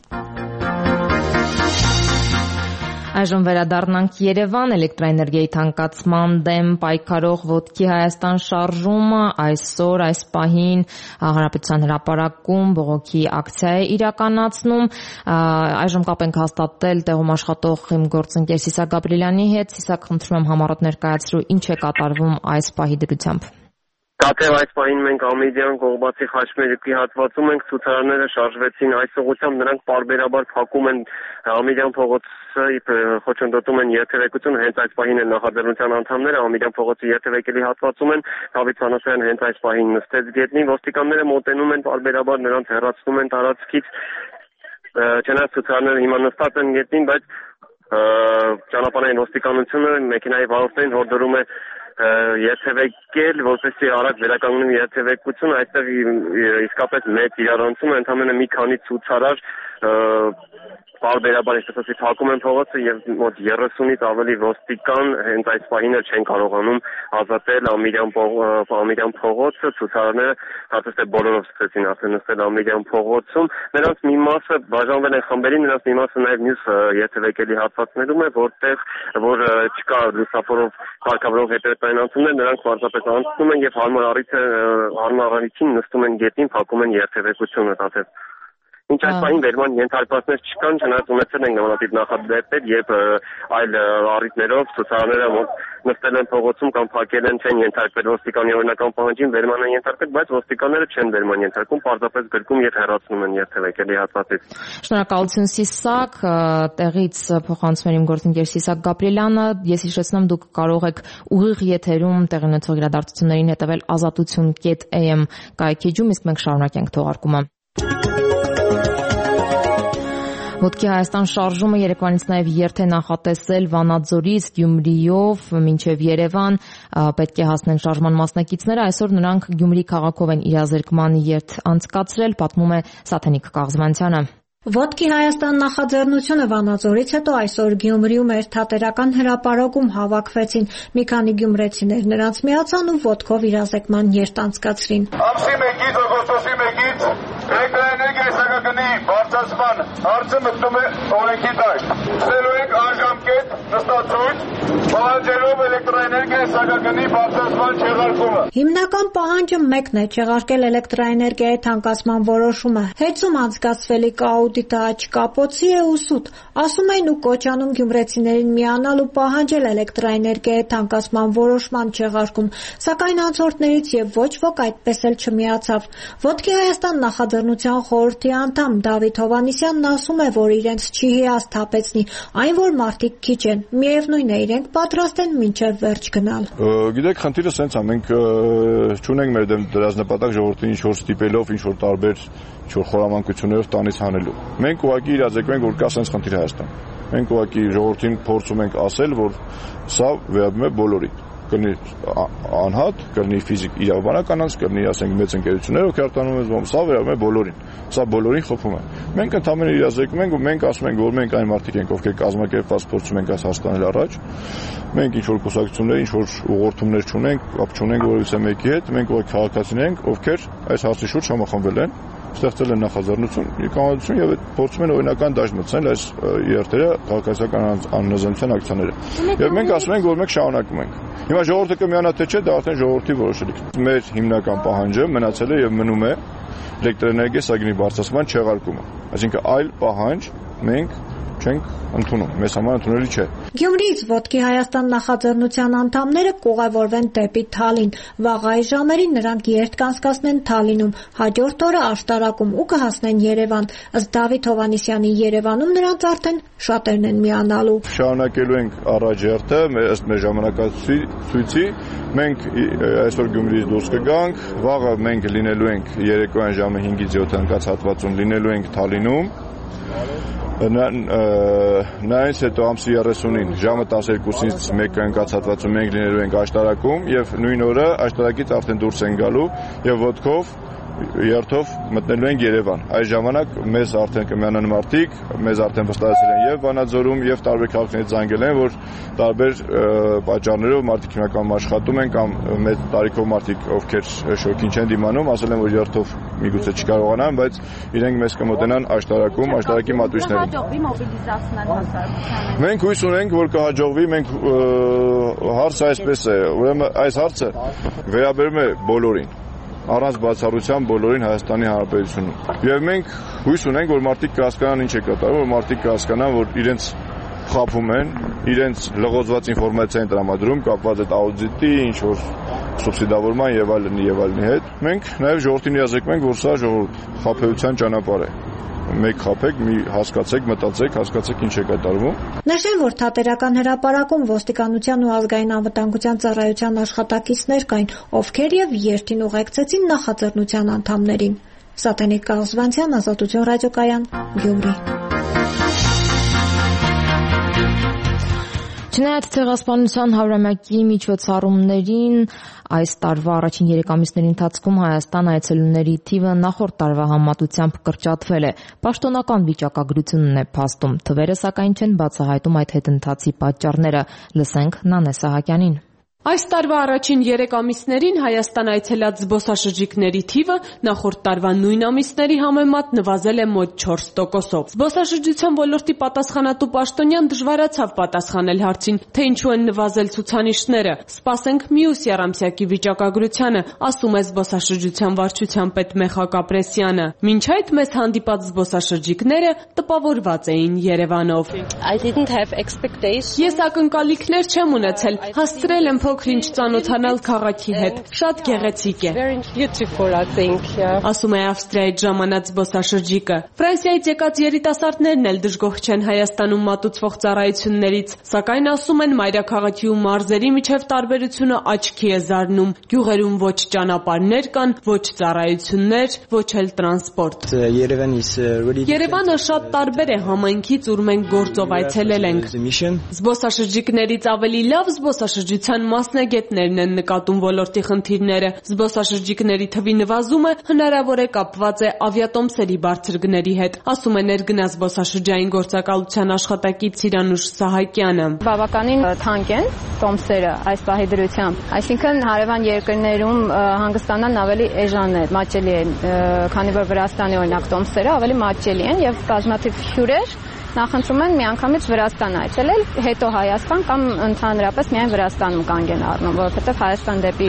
Այժմ վերադառնանք Երևան, էլեկտրաէներգիայի թանկացման դեմ պայքարող Ոտքի Հայաստան շարժումը այսօր այս պահին Հանրապետության հրապարակում բողոքի ակցիա է իրականացնում։ Այժմ կապ ենք հաստատել տեղում աշխատող իմ գործընկեր Սիսակ Գաբրիելյանի հետ։ Սիսակ, խնդրում եմ համառոտ ներկայացրու, ինչ է կատարվում այս պահի դրությամբ։ Կատև այս պահին մենք Ամիդյան Կողբացի Խաչմերուկի հատվածում ենք, ցուցարարները շարժվեցին այս ուղղությամբ, նրանք պարբերաբար փակում են Ամիդյան փողոցը, խոչընդոտում են երթևեկություն, հենց այս պահին են նախաձեռնության անդամները Ամիդյան փողոցի երթևեկելի հատվածում են, Դավիթ Սանասարյանը հենց այս պահին նստեց գետնին, ոստիկանները մոտենում են պարբերաբար, նրանց հեռացնում են տարածքից, չնայած ցուցարարները հիմա նստած են գետնին, բայց ճանապարհային ոստիկանությունը մեքենայի վարորդներին հորդորում է երթևեկել, որպեսզի արագ վերականգնվի երթևեկությունը, այստեղ իսկապես մեծ իրարանցում է, ընդամենը մի քանի ցուցարար Բարբերաբար այսպեսի թակում են փողոցը եւ մոտ երեսունից ավելի ոստիկան հենց այս պահին էլ չեն կարողանում ազատել Ամիրյան Ամիրյան փողոցը, ցուցարարները հատուկ է բոլորով սկսեցին արդեն նստել Ամիրյան փողոցում, նրանց մի մասը բաժանվել են խմբերի, նրանց մի մասը նաեւ մյուս երթևեկելի հատվածներում է, որտեղ որ չկա լուսավորով կարգավորող հետևային անցումներ, նրանք պարզապես անցնում են եւ հարմար առիթը հարմար առիթին նստում են գետնին, փակում են երթևեկությունը տաթև Ինչ այս պահին վերման ենթարկվածներ չկան, չնայած ունեցել են նմանատիպ նախադեպեր եւ այլ առիթներով ցուցարարները նստել են փողոցում կամ փակել են, չեն ենթարկվել ոստիկանի օրինական պահանջին, վերման են ենթարկվել, բայց ոստիկանները չեն վերման ենթարկում, պարզապես գրկում եւ հեռացնում են երթևեկելի հատվածից։ Շնորհակալություն Սիսակ, տեղից փոխանցում եմ իմ գործընկեր Սիսակ Գաբրիելյանը, ես հիշեցնեմ դուք կարող եք ուղիղ եթերում տեղի ունեցող իրադարձություններին հետևել ազատություն կետ a m կայքեջում, իսկ մենք շարունակենք թողարկումը։ Ոտքի Հայաստան շարժումը երեկվանից նաև երթ է նախատեսել Վանաձորից Գյումրիով մինչև Երևան, պետք է հասնեն շարժման մասնակիցները, այսօր նրանք Գյումրի քաղաքով են իրազեկման երթ անցկացրել, պատմում է Սաթենիկ Կաղզմանցյանը։ Ոտքի Հայաստան նախաձեռնությունը Վանաձորից հետո այսօր Գյումրիում երթատերական հրապարակում հավաքվեցին մի քանի գյումրեցիներ, նրանց միացան ու ոտքով իրազեկման երթ անցկացրին։ Ամսի մեկից օգոստոսի մեկից էլեկտրաէներգիայի սակագնի բարձրացման հարցը մտնում է օրենքի տակ։ Ստելու ենք անժամկետ նստացույց, պահանջելով էլեկտրաէներգիայի սակագնի բարձրացման չեղարկումը։ Հիմնական պահանջը մեկն է՝ չեղարկել էլեկտրաէներգիայի թանկացման որոշումը։ Հետում անցկացվելիք աուդիտը աջ կապոցի է ու սուտ, ասում էին ու կոչ անում գյումրեցիներին միանալ ու պահանջել էլեկտրաէներգիայի թանկացման որոշման չեղարկում, սակայն անցորդներից եւ ոչ ոք այդպես էլ չմիացավ։ Ոտքի Հայաստան նախաձեռնության խորհրդի անդամ Դավիթ Հովհաննիսյանն ասում է, որ իրենց չի հիասթափեցնի, այն որ մարդիկ քիչ են, միևնույն է, իրենք պատրաստ են մինչև վերջ գնալ։ Գիտեք, խնդիրը սենց է, մենք չունենք մեր դեմ դրած նպատակ ժողովրդին ինչ-որ ստիպելով, ինչ-որ տարբեր ինչ-որ խորամանկություններով տանից հանելու։ Մենք ուղղակի իրազեկում ենք, որ կա սենց խնդիր Հայաստան։ Մենք ուղղակի ժողովրդին փորձում ենք ասել, որ սա վերաբերում է բոլորին։ Կլինի անհատ, կլինի ֆիզիկ իրավաբանական անձ, կլինի ասենք մեծ ընկերություններ, ովքեր արտանում են, սա վերաբերում է բոլորին։ Սա բոլորին խփում է։ Մենք ընդհանրապես իրազեկում ենք ու մենք ասում ենք, որ մենք այն մարդիկ ենք, ովքեր կազմակերպված փորձում ենք այս հաստատել առաջ։ Մենք ինչ որ կուսակցություններ, ինչ որ ուղղորդումներ չունենք, կապ չունենք որևիցե մեկի հետ, մենք ուղղակի քաղաքացիներ ենք, ովքեր այս հարցի շուրջ համախմբվել են, ստեղծել են նախաձեռնություն, կանոնություն եւ փորձում են օրինական դաշտ մտցնել այս երթերը քաղաքացիական անհնազանդության ակցիաները։ Եվ մենք ասում ենք, որ մենք շարունակում ենք։ Հիմա ժողովուրդը կմիանա թե չէ, դա արդեն ժողովրդի որոշելիք։ Մեր հիմնական պահանջը մնացել է եւ մնում է էլեկտրաէներգիայի սակագնի բարձրացման չեղարկումը։ Այսինքն այլ պահանջ մենք չենք ընդունում, մեզ համար ընդունելի չէ։ Գյումրիից Ոտքի Հայաստան նախաձեռնության անդամները կուղևորվեն դեպի Թալին։ Վաղայի ժամերին նրանք երթ կանցկացնեն Թալինում, հաջորդ օրը Աշտարակում ու կհասնեն Երևան։ Ըստ Դավիթ Հովհաննիսյանի Երևանում նրանց արդեն շատերն են միանալու։ Շարունակելու ենք առաջ երթը, ըստ մեր ժամանակացույցի, մենք այսօր Գյումրիից դուրս կգանք, վաղը մենք լինելու ենք երեկոյան ժամը հինգից յոթ ընկած հատվածում լինելու ենք Թալինում։ Նայից հետո ամսի երեսունին ժամը տասներկուսից մեկը ընկած հատվածում մենք լինելու ենք Աշտարակում եւ նույն օրը Աշտարակից արդեն դուրս են գալու եւ ոտքով երթով մտնելու են Երևան։ Այս ժամանակ մեզ արդեն կմիանան մարդիկ, մեզ արդեն վստահեցել են եւ Վանաձորում եւ տարբեր քաղաքներից զանգել են, որ տարբեր պատճառներով մարդիկ հիմնականում աշխատում են կամ մեծ տարիքով մարդիկ, ովքեր շոկին չեն դիմանում, ասել են, որ երթով միգուցե չկարողանան, բայց իրենք մեզ կմոտենան Աշտարակում, Աշտարակի մատույցներում։ Մենք հույս ունենք, որ կհաջողվի, մենք հարցը այսպես է, ուրեմն այս հարցը վերաբերում է բոլորին, առանց բացառության բոլորին Հայաստանի Հանրապետությունում։ Եվ մենք հույս ունենք, որ մարդիկ կհասկանան ինչ է կատարվում, որ մարդիկ կհասկանան, որ իրենց խափում են, իրենց լղոզված ինֆորմացիա են տրամադրում կապված այդ աուդիտի, ինչ որ սուբսիդավորման եւ այլն եւ այլնի հետ։ Մենք նաեւ ժողովրդին իրազեկում ենք, որ սա ժողովուրդ խափեության ճանապարհ է։ Մեկ խափեք, մի հասկացեք, մտածեք, հասկացեք ինչ է կատարվում։ Նշեմ, որ թատերական հրապարակում ոստիկանության ու ազգային անվտանգության ծառայության աշխատակիցներ կային, ովքեր եւ երթին ուղեկցեցին նախաձեռնության անդամներին։ Սաթենիկ Կաղզմանցյան, Ազատություն ռադիոկայան, Գյումրի։ Չնայած ցեղասպանության հարյուրամյակի միջոցառումներին այս տարվա առաջին երեք ամիսների ընթացքում Հայաստան այցելուների թիվը նախորդ տարվա համեմատությամբ կրճատվել է։ Պաշտոնական վիճակագրությունն է փաստում։ Թվերը սակայն չեն բացահայտում այդ հետընթացի պատճառները։ Լսենք Նանե Սահակյանին։ Այս տարվա առաջին երեք ամիսներին Հայաստան այցելած զբոսաշրջիկների թիվը նախորդ տարվա նույն ամիսների համեմատ նվազել է մոտ չորս տոկոսով։ Զբոսաշրջության ոլորտի պատասխանատու պաշտոնյան դժվարացավ պատասխանել հարցին, թե ինչու են նվազել ցուցանիշները։ Սպասենք մյուս եռամսյակի վիճակագրությանը, ասում է զբոսաշրջության վարչության պետ Մեխակ Ապրեսյանը։ Մինչ այդ մեզ հանդիպած զբոսաշրջիկները տպավորված էին Երևանով։ Ես ակնկալիքներ չեմ ունեցել, հասցրել եմ փոքր-ինչ ծանոթանալ քաղաքի հետ։ Շատ գեղեցիկ է։ Ասում է Ավստրիայից ժամանած զբոսաշրջիկը։ Ֆրանսիայից եկած երիտասարդներն էլ դժգոհ չեն Հայաստանում մատուցվող ծառայություններից, սակայն ասում են մայրաքաղաքի ու մարզերի միջև տարբերությունը աչքի է զարնում։ Գյուղերում ոչ ճանապարհներ կան, ոչ ծառայություններ, ոչ էլ տրանսպորտ։ Երևանը շատ տարբեր է համայնքից, ուր մենք գործով այցելել ենք։ Զբոսաշրջիկներից ավելի լավ զբոսաշրջության մասնագետներն են նկատում ոլորտի խնդիրները։ Զբոսաշրջիկների թվի նվազումը հնարավոր է կապված է ավիատոմսերի բարձր գների հետ, ասում է ներգնա զբոսաշրջային գործակալության աշխատակից Սիրանուշ Սահակյանը։ Բավականին թանկ են տոմսերը այս պահի դրությամբ, այսինքն հարևան երկրներում հանգստանալն ավելի էժան է, մատչելի է, քանի որ Վրաստանի օրինակ տոմսերը ավելի մատչելի են եւ բազմաթիվ հյուրեր նախընտրում են միանգամից Վրաստան այցելել, հետո Հայաստան կամ ընդհանրապես միայն Վրաստանում կանգ են առնում, որովհետև Հայաստան դեպի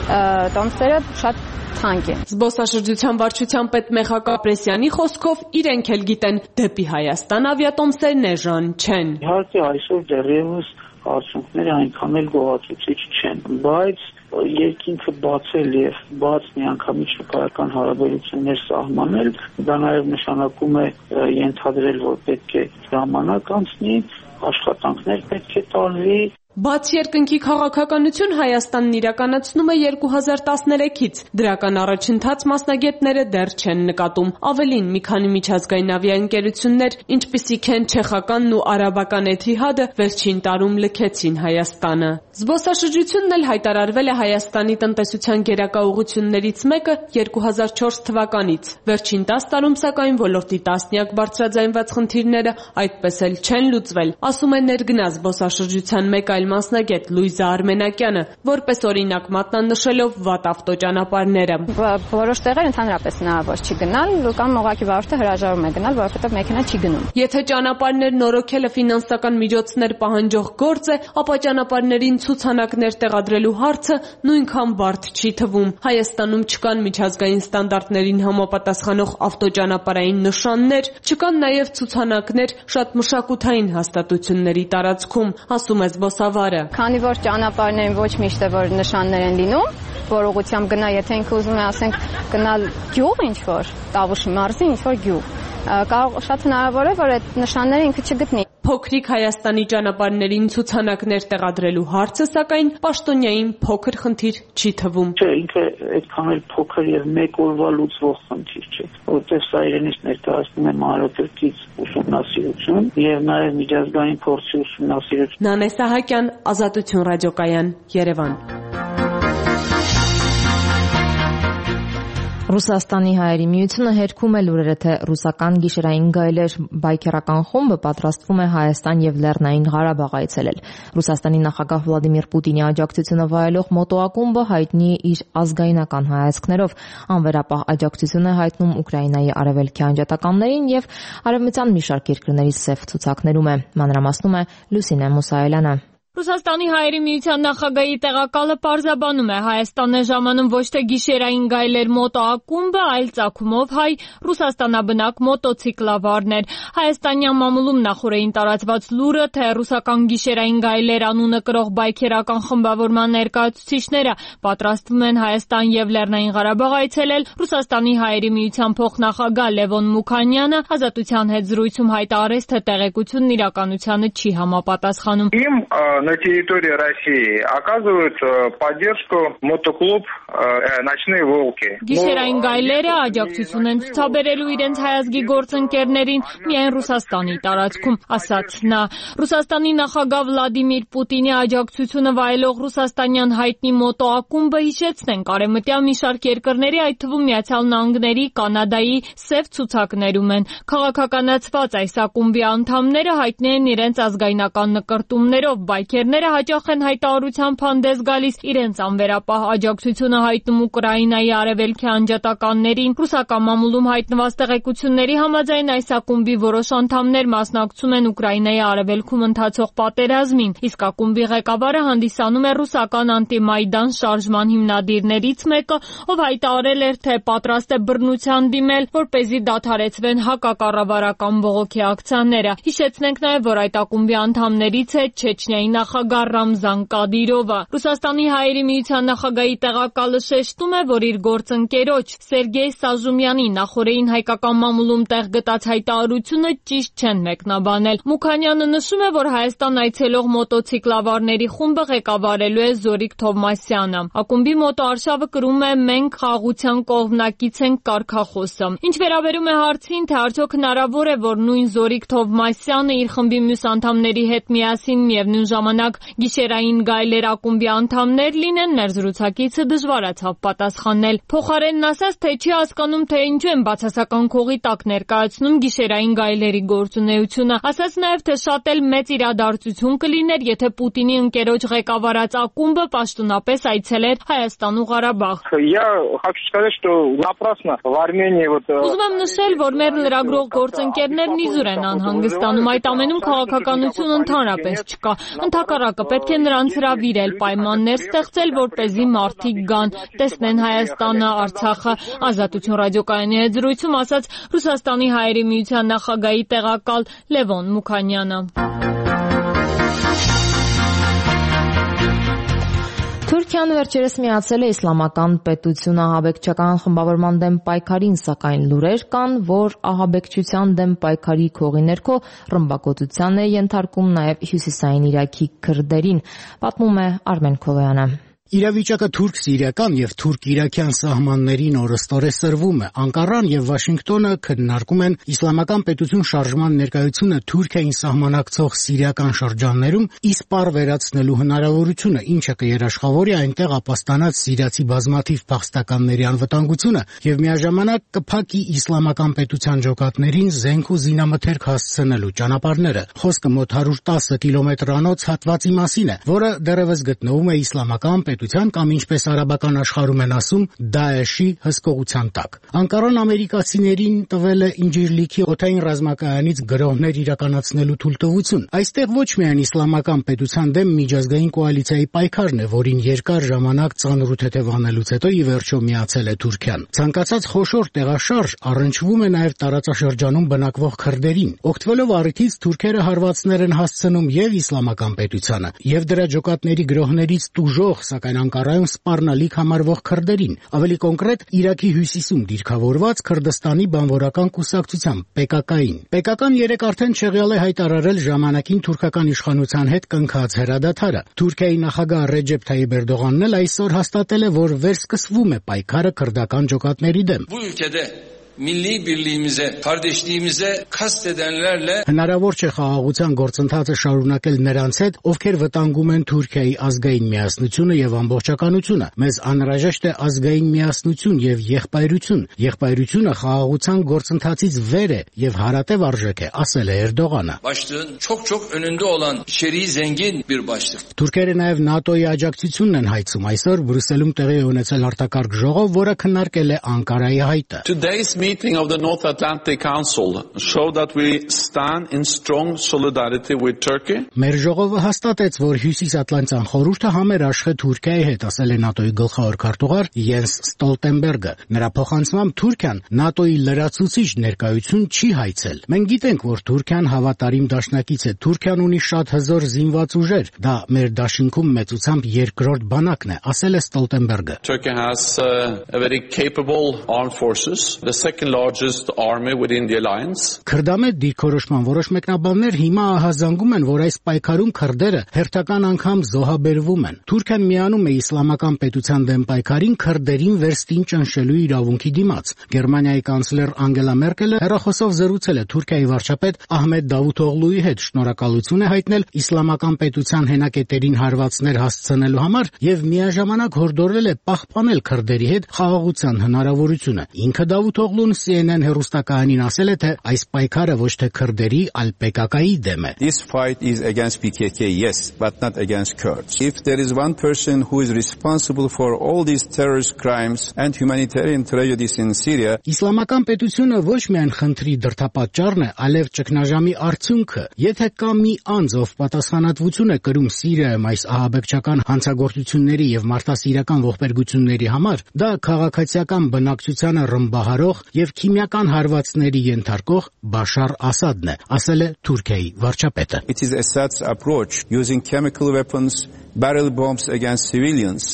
տոմսերը շատ թանկ է։ Զբոսաշրջության վարչության պետ Մեխակ Ապրեսյանի խոսքով իրենք էլ գիտեն, դեպի Հայաստան ավիատոմսերն էժան չեն։ Իհարկե այսօր դեռևս արդյունքները այնքան էլ գոհացուցիչ չեն, բայց երկինքը բացել եւ բաց միանգամից շփոթական հարաբերություններ սահմանել, դա նաեւ նշանակում է ենթադրել, որ պետք է ժամանակ անցնի, աշխատանքներ պետք է տարվի։ Բաց երկնքի քաղաքականություն Հայաստանն իրականացնում է երկու հազար տասներեքից, դրական առաջընթաց մասնագետները դեռ չեն նկատում։ Ավելին, մի քանի միջազգային ավիաընկերություններ, ինչպիսիք են չեխականն ու արաբական Էթիհադը, վերջին տարում լքեցին Հայաստանը։ Զբոսաշրջությունն էլ հայտարարվել է Հայաստանի տնտեսության գերակա ուղղություններից մեկը երկու հազար չորս թվականից։ Վերջին տասը տարում սակայն ոլորտի տասնյակ բարձրաձայնված խնդիրները այդպես էլ չեն լուծվել, ասում է ներգնա զբոսաշրջության մեկ այլ մասնագետ Լուիզա Արմենակյանը, որպես օրինակ մատնանշելով վատ ավտոճանապարհները։ Որոշ տեղեր ընդհանրապես հնարավոր չի գնալ, կամ ուղղակի վարորդը հրաժարվում է գնալ, որովհետև մեքենա չի գնում։ Եթե ճանապարհներ նորոգելը ֆինանսական միջոցներ պահանջող գործ է, ապա ճանապարհներին ցուցանակներ տեղադրելու հարցը նույնքան բարդ չի թվում։ Հայաստանում չկան միջազգային ստանդարտներին համապատասխանող ավտոճանապարհային նշաններ, չկան նաև ցուցանակներ շատ մշակութային հաստատությունների տարածքում, ասում է զբոսավարը։ Քանի որ ճանապարհներին ոչ միշտ է որ նշաններ են լինում, որ ուղղությամբ գնա, եթե ինքը ուզում է, ասենք, գնալ գյուղ ինչ-որ, Տավուշի մարզի ինչ-որ գյուղ, կարող շատ հնարավոր է, որ այդ նշանները ինքը չգտնի։ Փոքրիկ Հայաստանի ճանապարհներին ցուցանակներ տեղադրելու հարցը, սակայն պաշտոնյային փոքր խնդիր չի թվում։ Չէ, ինքը այդքան էլ փոքր եւ մեկ օրվա լուծվող խնդիր չէ, որովհետեւ սա իրենից ներկայացնում է մանրակրկիտ ուսումնասիրություն եւ նաեւ միջազգային փորձի ուսումնասիրություն։ Նանե Սահակյան, Ազատություն ռադիոկայան, Երևան։ Ռուսաստանի հայերի միությունը հերքում է լուրերը, թե ռուսական գիշերային գայլեր բայկերական խումբը պատրաստվում է Հայաստան եւ Լեռնային Ղարաբաղ այցելել։ Ռուսաստանի նախագահ Վլադիմիր Պուտինի աջակցությունը վայելող մոտո ակումբը հայտնի է իր ազգայնական հայացքներով, անվերապահ աջակցություն է հայտնում Ուկրաինայի արևելքի անջատականներին եւ արևմտյան մի շարք երկրների սև ցուցակներում է։ Մանրամասնում է Լուսինե Մուսայելյանը։ Ռուսաստանի հայերի միության նախագահի տեղակալը պարզաբանում է, Հայաստան է ժամանում ոչ թե գիշերային գայլեր մոտո ակումբը, այլ ծագումով հայ ռուսաստանաբնակ մոտոցիկլավարներ։ Հայաստանյան մամուլում նախորդին տարածված լուրը, թե ռուսական գիշերային գայլեր անունը կրող բայկերական խմբավորման ներկայացուցիչները պատրաստվում են Հայաստան եւ Լեռնային Ղարաբաղ այցելել, Ռուսաստանի հայերի միության փոխնախագահ Լևոն Մուքանյանը Ազատության հետ զրույցում հայտարարեց, թե տեղեկությունն իրականությանը չի համապատասխանում։ на территории России оказывают поддержку мотоклуб «Ночные волки». Գիշերային գայլերը աջակցություն են ցուցաբերելու իրենց հայազգի գործընկերներին միայն Ռուսաստանի տարածքում, ասաց նա։ Ռուսաստանի նախագահ Վլադիմիր Պուտինի աջակցությունը վայելող ռուսաստանյան հայտնի մոտո ակումբը հիշեցնեն արևմտյան մի շարք երկրների, այդ թվում Միացյալ Նահանգների, Կանադայի սև ցուցակներում են։ Քաղաքականացված այս ակումբի անդամները հայտնի են իրենց ազգայնական նկրտումներով, բայկերները հաճախ են հայտարարությամբ հանդես գալիս իրենց անվերապահ աջակցությունը հայտնում Ուկրաինայի արևելքի անջատականներին։ Ռուսական մամուլում հայտնված տեղեկությունների համաձայն այս ակումբի որոշ անդամներ մասնակցում են Ուկրաինայի արևելքում ընթացող պատերազմին, իսկ ակումբի ղեկավարը հանդիսանում է ռուսական անտիմայդան շարժման հիմնադիրներից մեկը, ով հայտարարել էր, թե պատրաստ է բռնության դիմել, որպեսզի դադարեցվեն հակակառավարական բողոքի ակցիաները։ Հիշեցնենք նաև, որ այդ ակումբի անդամներից է Չեչնիայի նախագահ Ռամզան Կադիրովը։ Ռուսաստանի հայերի միության նախագահի տեղակալը շեշտում է, որ իր գործընկերոջ Սերգեյ Սաժումյանի նախորդին հայկական մամուլում տեղ գտած հայտարարությունը ճիշտ չեն մեկնաբանել։ Մուքանյանը նշում է, որ Հայաստան այցելող մոտոցիկլավարների խումբը ղեկավարելու է Զորիկ Թովմասյանը։ Ակումբի մոտոարշավը կրում է «Մենք խաղաղության կողմնակից ենք» կարգախոսը։ Ինչ վերաբերում է հարցին, թե արդյոք հնարավոր է, որ նույն Զորիկ Թովմասյանը իր խմբի մյուս անդամների հետ միասին միևնույն ժամանակ գիշերային գայլեր ակումբի անդամներ լինեն, ներզրուցակիցը դժվարացավ պատասխանել։ Փոխարենն ասաց, թե չի հասկանում, թե ինչու են բացասական քողի տակ ներկայացնում գիշերային գայլերի գործունեությունը։ Ասաց նաև, թե շատ էլ մեծ իրադարձություն կլիներ, եթե Պուտինի ընկերոջ ղեկավարած ակումբը պաշտոնապես այցելեր Հայաստան ու Ղարաբաղ։ Ուզում եմ նշել, որ մեր լրագրող գործընկերներն իզուր են անհանգստանում, այդ ամենում քաղաքականություն ընդհանրապես չկա։ Ընդհակառակը պետք է նրանց հրավիրել, պայմաններ ստեղծել, որպեսզի մարդիկ գան, տեսնեն Հայաստանը, Արցախը։ Ազատություն ռադիոկայանի հետ զրույցում ասաց Ռուսաստանի հայերի միության նախագահի տեղակալ Լևոն Մուքանյանը։ Թուրքիան վերջերս միացել է իսլամական պետություն ահաբեկչական խմբավորման դեմ պայքարին, սակայն լուրեր կան, որ ահաբեկչության դեմ պայքարի քողի ներքո ռմբակոծության է ենթարկում նաև հյուսիսային Իրաքի քրդերին, պատմում է Արմեն Քովոյանը։ Իրավիճակը թուրք-սիրիական եւ թուրք-իրաքյան սահմաններին օրըստօրե սրվում է։ Անկարան եւ Վաշինգտոնը քննարկում են իսլամական պետություն շարժման ներկայությունը Թուրքիային սահմանակցող սիրիական շրջաններում իսպառ վերացնելու հնարավորությունը, ինչը կերաշխավորի այնտեղ ապաստանած սիրիացի բազմաթիվ փախստականների անվտանգությունը եւ միաժամանակ կփակի իսլամական պետության ջոկատներին զենք ու զինամթերք հասցնելու ճանապարհները։ Խոսքը մոտ հարյուր տասը կիլոմետրանոց հատվածի մասին է, որը դեռևս գտնվում է իսլամական պետության կամ ինչպես արաբական աշխարհում են ասում Դաեշի հսկողության տակ։ Անկարան ամերիկացիներին տվել է Ինջիրլիքի օդային ռազմակայանից գրոհներ իրականացնելու թույլտվություն։ Այստեղ ոչ միայն իսլամական պետության դեմ միջազգային կոալիցիայի պայքարն է, որին երկար ժամանակ ծանր ու թեթև անելուց հետո ի վերջո միացել է Թուրքիան։ Ցանկացած խոշոր տեղաշարժ առնչվում է նաև տարածաշրջանում բնակվող քրդերին։ Օգտվելով առիթից թուրքերը հարվածներ են հասցնում եւ իսլամական պետությանը, եւ դրա ջոկատների գրոհներից տուժող, սակայն Անկարայում սպառնալիք համարվող քրդերին, ավելի կոնկրետ Իրաքի հյուսիսում դիրքավորված Քրդստանի բանվորական կուսակցության Պե Կա Կային։ Պե Կա Կան երեկ արդեն չեղյալ է հայտարարել ժամանակին թուրքական իշխանության հետ կնքած հրադադարը։ Թուրքիայի նախագահ Ռեջեփ Թայիփ Էրդողանն էլ այսօր հաստատել է, որ վերսկսվում է պայքարը քրդական ջոկատների դեմ։ Milli birliğimize, kardeşliğimize kastedenlerle հնարավոր չէ խաղաղության գործընթացը շարունակել նրանց հետ, ովքեր վտանգում են Թուրքիայի ազգային միասնությունը եւ ամբողջականությունը։ Մեզ անհրաժեշտ է ազգային միասնություն եւ եղբայրություն։ Եղբայրությունը խաղաղության գործընթացից վեր է եւ հարատև արժեք է, ասել է Էրդողանը։ Başlığın çok çok önünde olan içeriği zengin bir başlık. Թուրքերը նաեւ ՆԱՏՕ-ի աջակցությունն են հայցում։ Այսօր Բրյուսելում տեղի ունեցել արտակարգ ժողով, որը քննարկել է Անկարայի հայտը։ Today's meeting of the North Atlantic Council showed that we stand in strong solidarity with Turkey. Մեր ժողովը հաստատեց, որ Հյուսիսատլանտյան խորհուրդը համերաշխ է Թուրքիայի հետ, ասել է ՆԱՏՕ-ի գլխավոր քարտուղար Յենս Ստոլտենբերգը։ Նրա փոխանցմամբ Թուրքիան ՆԱՏՕ-ի լրացուցիչ ներկայություն չի հայցել։ Մենք գիտենք, որ Թուրքիան հավատարիմ դաշնակից է։ Թուրքիան ունի շատ հզոր զինված ուժեր։ Դա մեր դաշինքում մեծությամբ երկրորդ բանակն է, ասել է Ստոլտենբերգը։ Turkey has uh, a very capable armed forces. The second largest army within the alliance. Քրդամետ դիրքորոշման որոշ մեկնաբաններ հիմա ահազանգում են, որ այս պայքարում քրդերը հերթական անգամ զոհաբերվում են։ Թուրքիան միանում է իսլամական պետության դեմ պայքարին քրդերին վերստին ճնշելու իրավունքի դիմաց։ Գերմանիայի կանցլեր Անգելա Մերկելը հեռախոսով զրուցել է Թուրքիայի վարչապետ Ահմեդ Դավութօղլուի հետ, շնորհակալություն է հայտնել իսլամական պետության հենակետերին հարվածներ հասցնելու համար եւ միաժամանակ հորդորել է պահպանել քրդերի հետ խաղաղության հնարավորությունը։ Ինքը Դավութօղլուն C N N հեռուստակայանին ասել է, թե այս պայքարը ոչ թե քրդերի, այլ P K K-ի դեմ է։ This fight is against P K K, yes, but not against Kurds. If there is one person who is responsible for all these terrorist crimes and humanitarian tragedies in Syria, Իսլամական պետությունը ոչ միայն խնդրի դրդապատճառն է, այլև ճգնաժամի արդյունքը։ Եթե կա մի անձ, ով պատասխանատվություն է կրում Սիրիայում այս ահաբեկչական հանցագործությունների եւ մարդասիրական ողբերգությունների համար, դա քաղաքացիական բնակչությանը ռմբահարող եւ քիմիական հարվածների ենթարկող Բաշար Ասադն է, ասել է Թուրքիայի վարչապետը։ It is Assad's approach using chemical weapons, barrel bombs against civilians.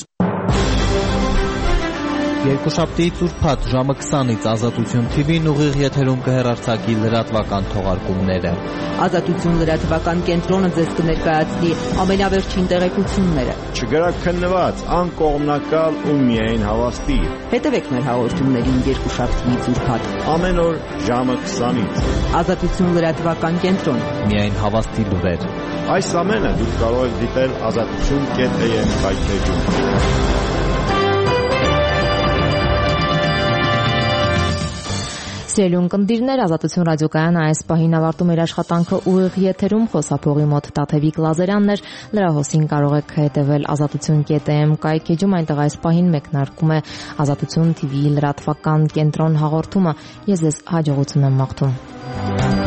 Երկուշաբթիից ուրբաթ ժամը քսանից Ազատություն T V-ն ուղիղ եթերում կհեռարձակի լրատվական թողարկումները։ Ազատություն լրատվական կենտրոնը ձեզ կներկայացնի ամենավերջին տեղեկությունները։ Չգրաքննված, անկողմնակալ ու միայն հավաստի։ Հետևեք մեր հաղորդումներին երկուշաբթիից ուրբաթ ամեն օր ժամը քսանից։ Ազատություն լրատվական կենտրոն։ Միայն հավաստի լուրեր։ Այս ամենը դուք կարող եք դիտել ազատություն կետ A M կայքէջում։ Սիրելուն կնդիրներ, Ազատություն ռադիոկայանը այս պահին ավարտում իր աշխատանքը ուղիղ եթերում, խոսափողի մոտ Տաթևիկ Լազարյանն էր, լրահոսին կարող եք հետևել ազատություն կետ A M կայքէջում, այնտեղ այս պահին մեկնարկում է Ազատություն T V լրատվական կենտրոն հաղորդումը։ Ես ձեզ հաջողություն եմ մաղթում։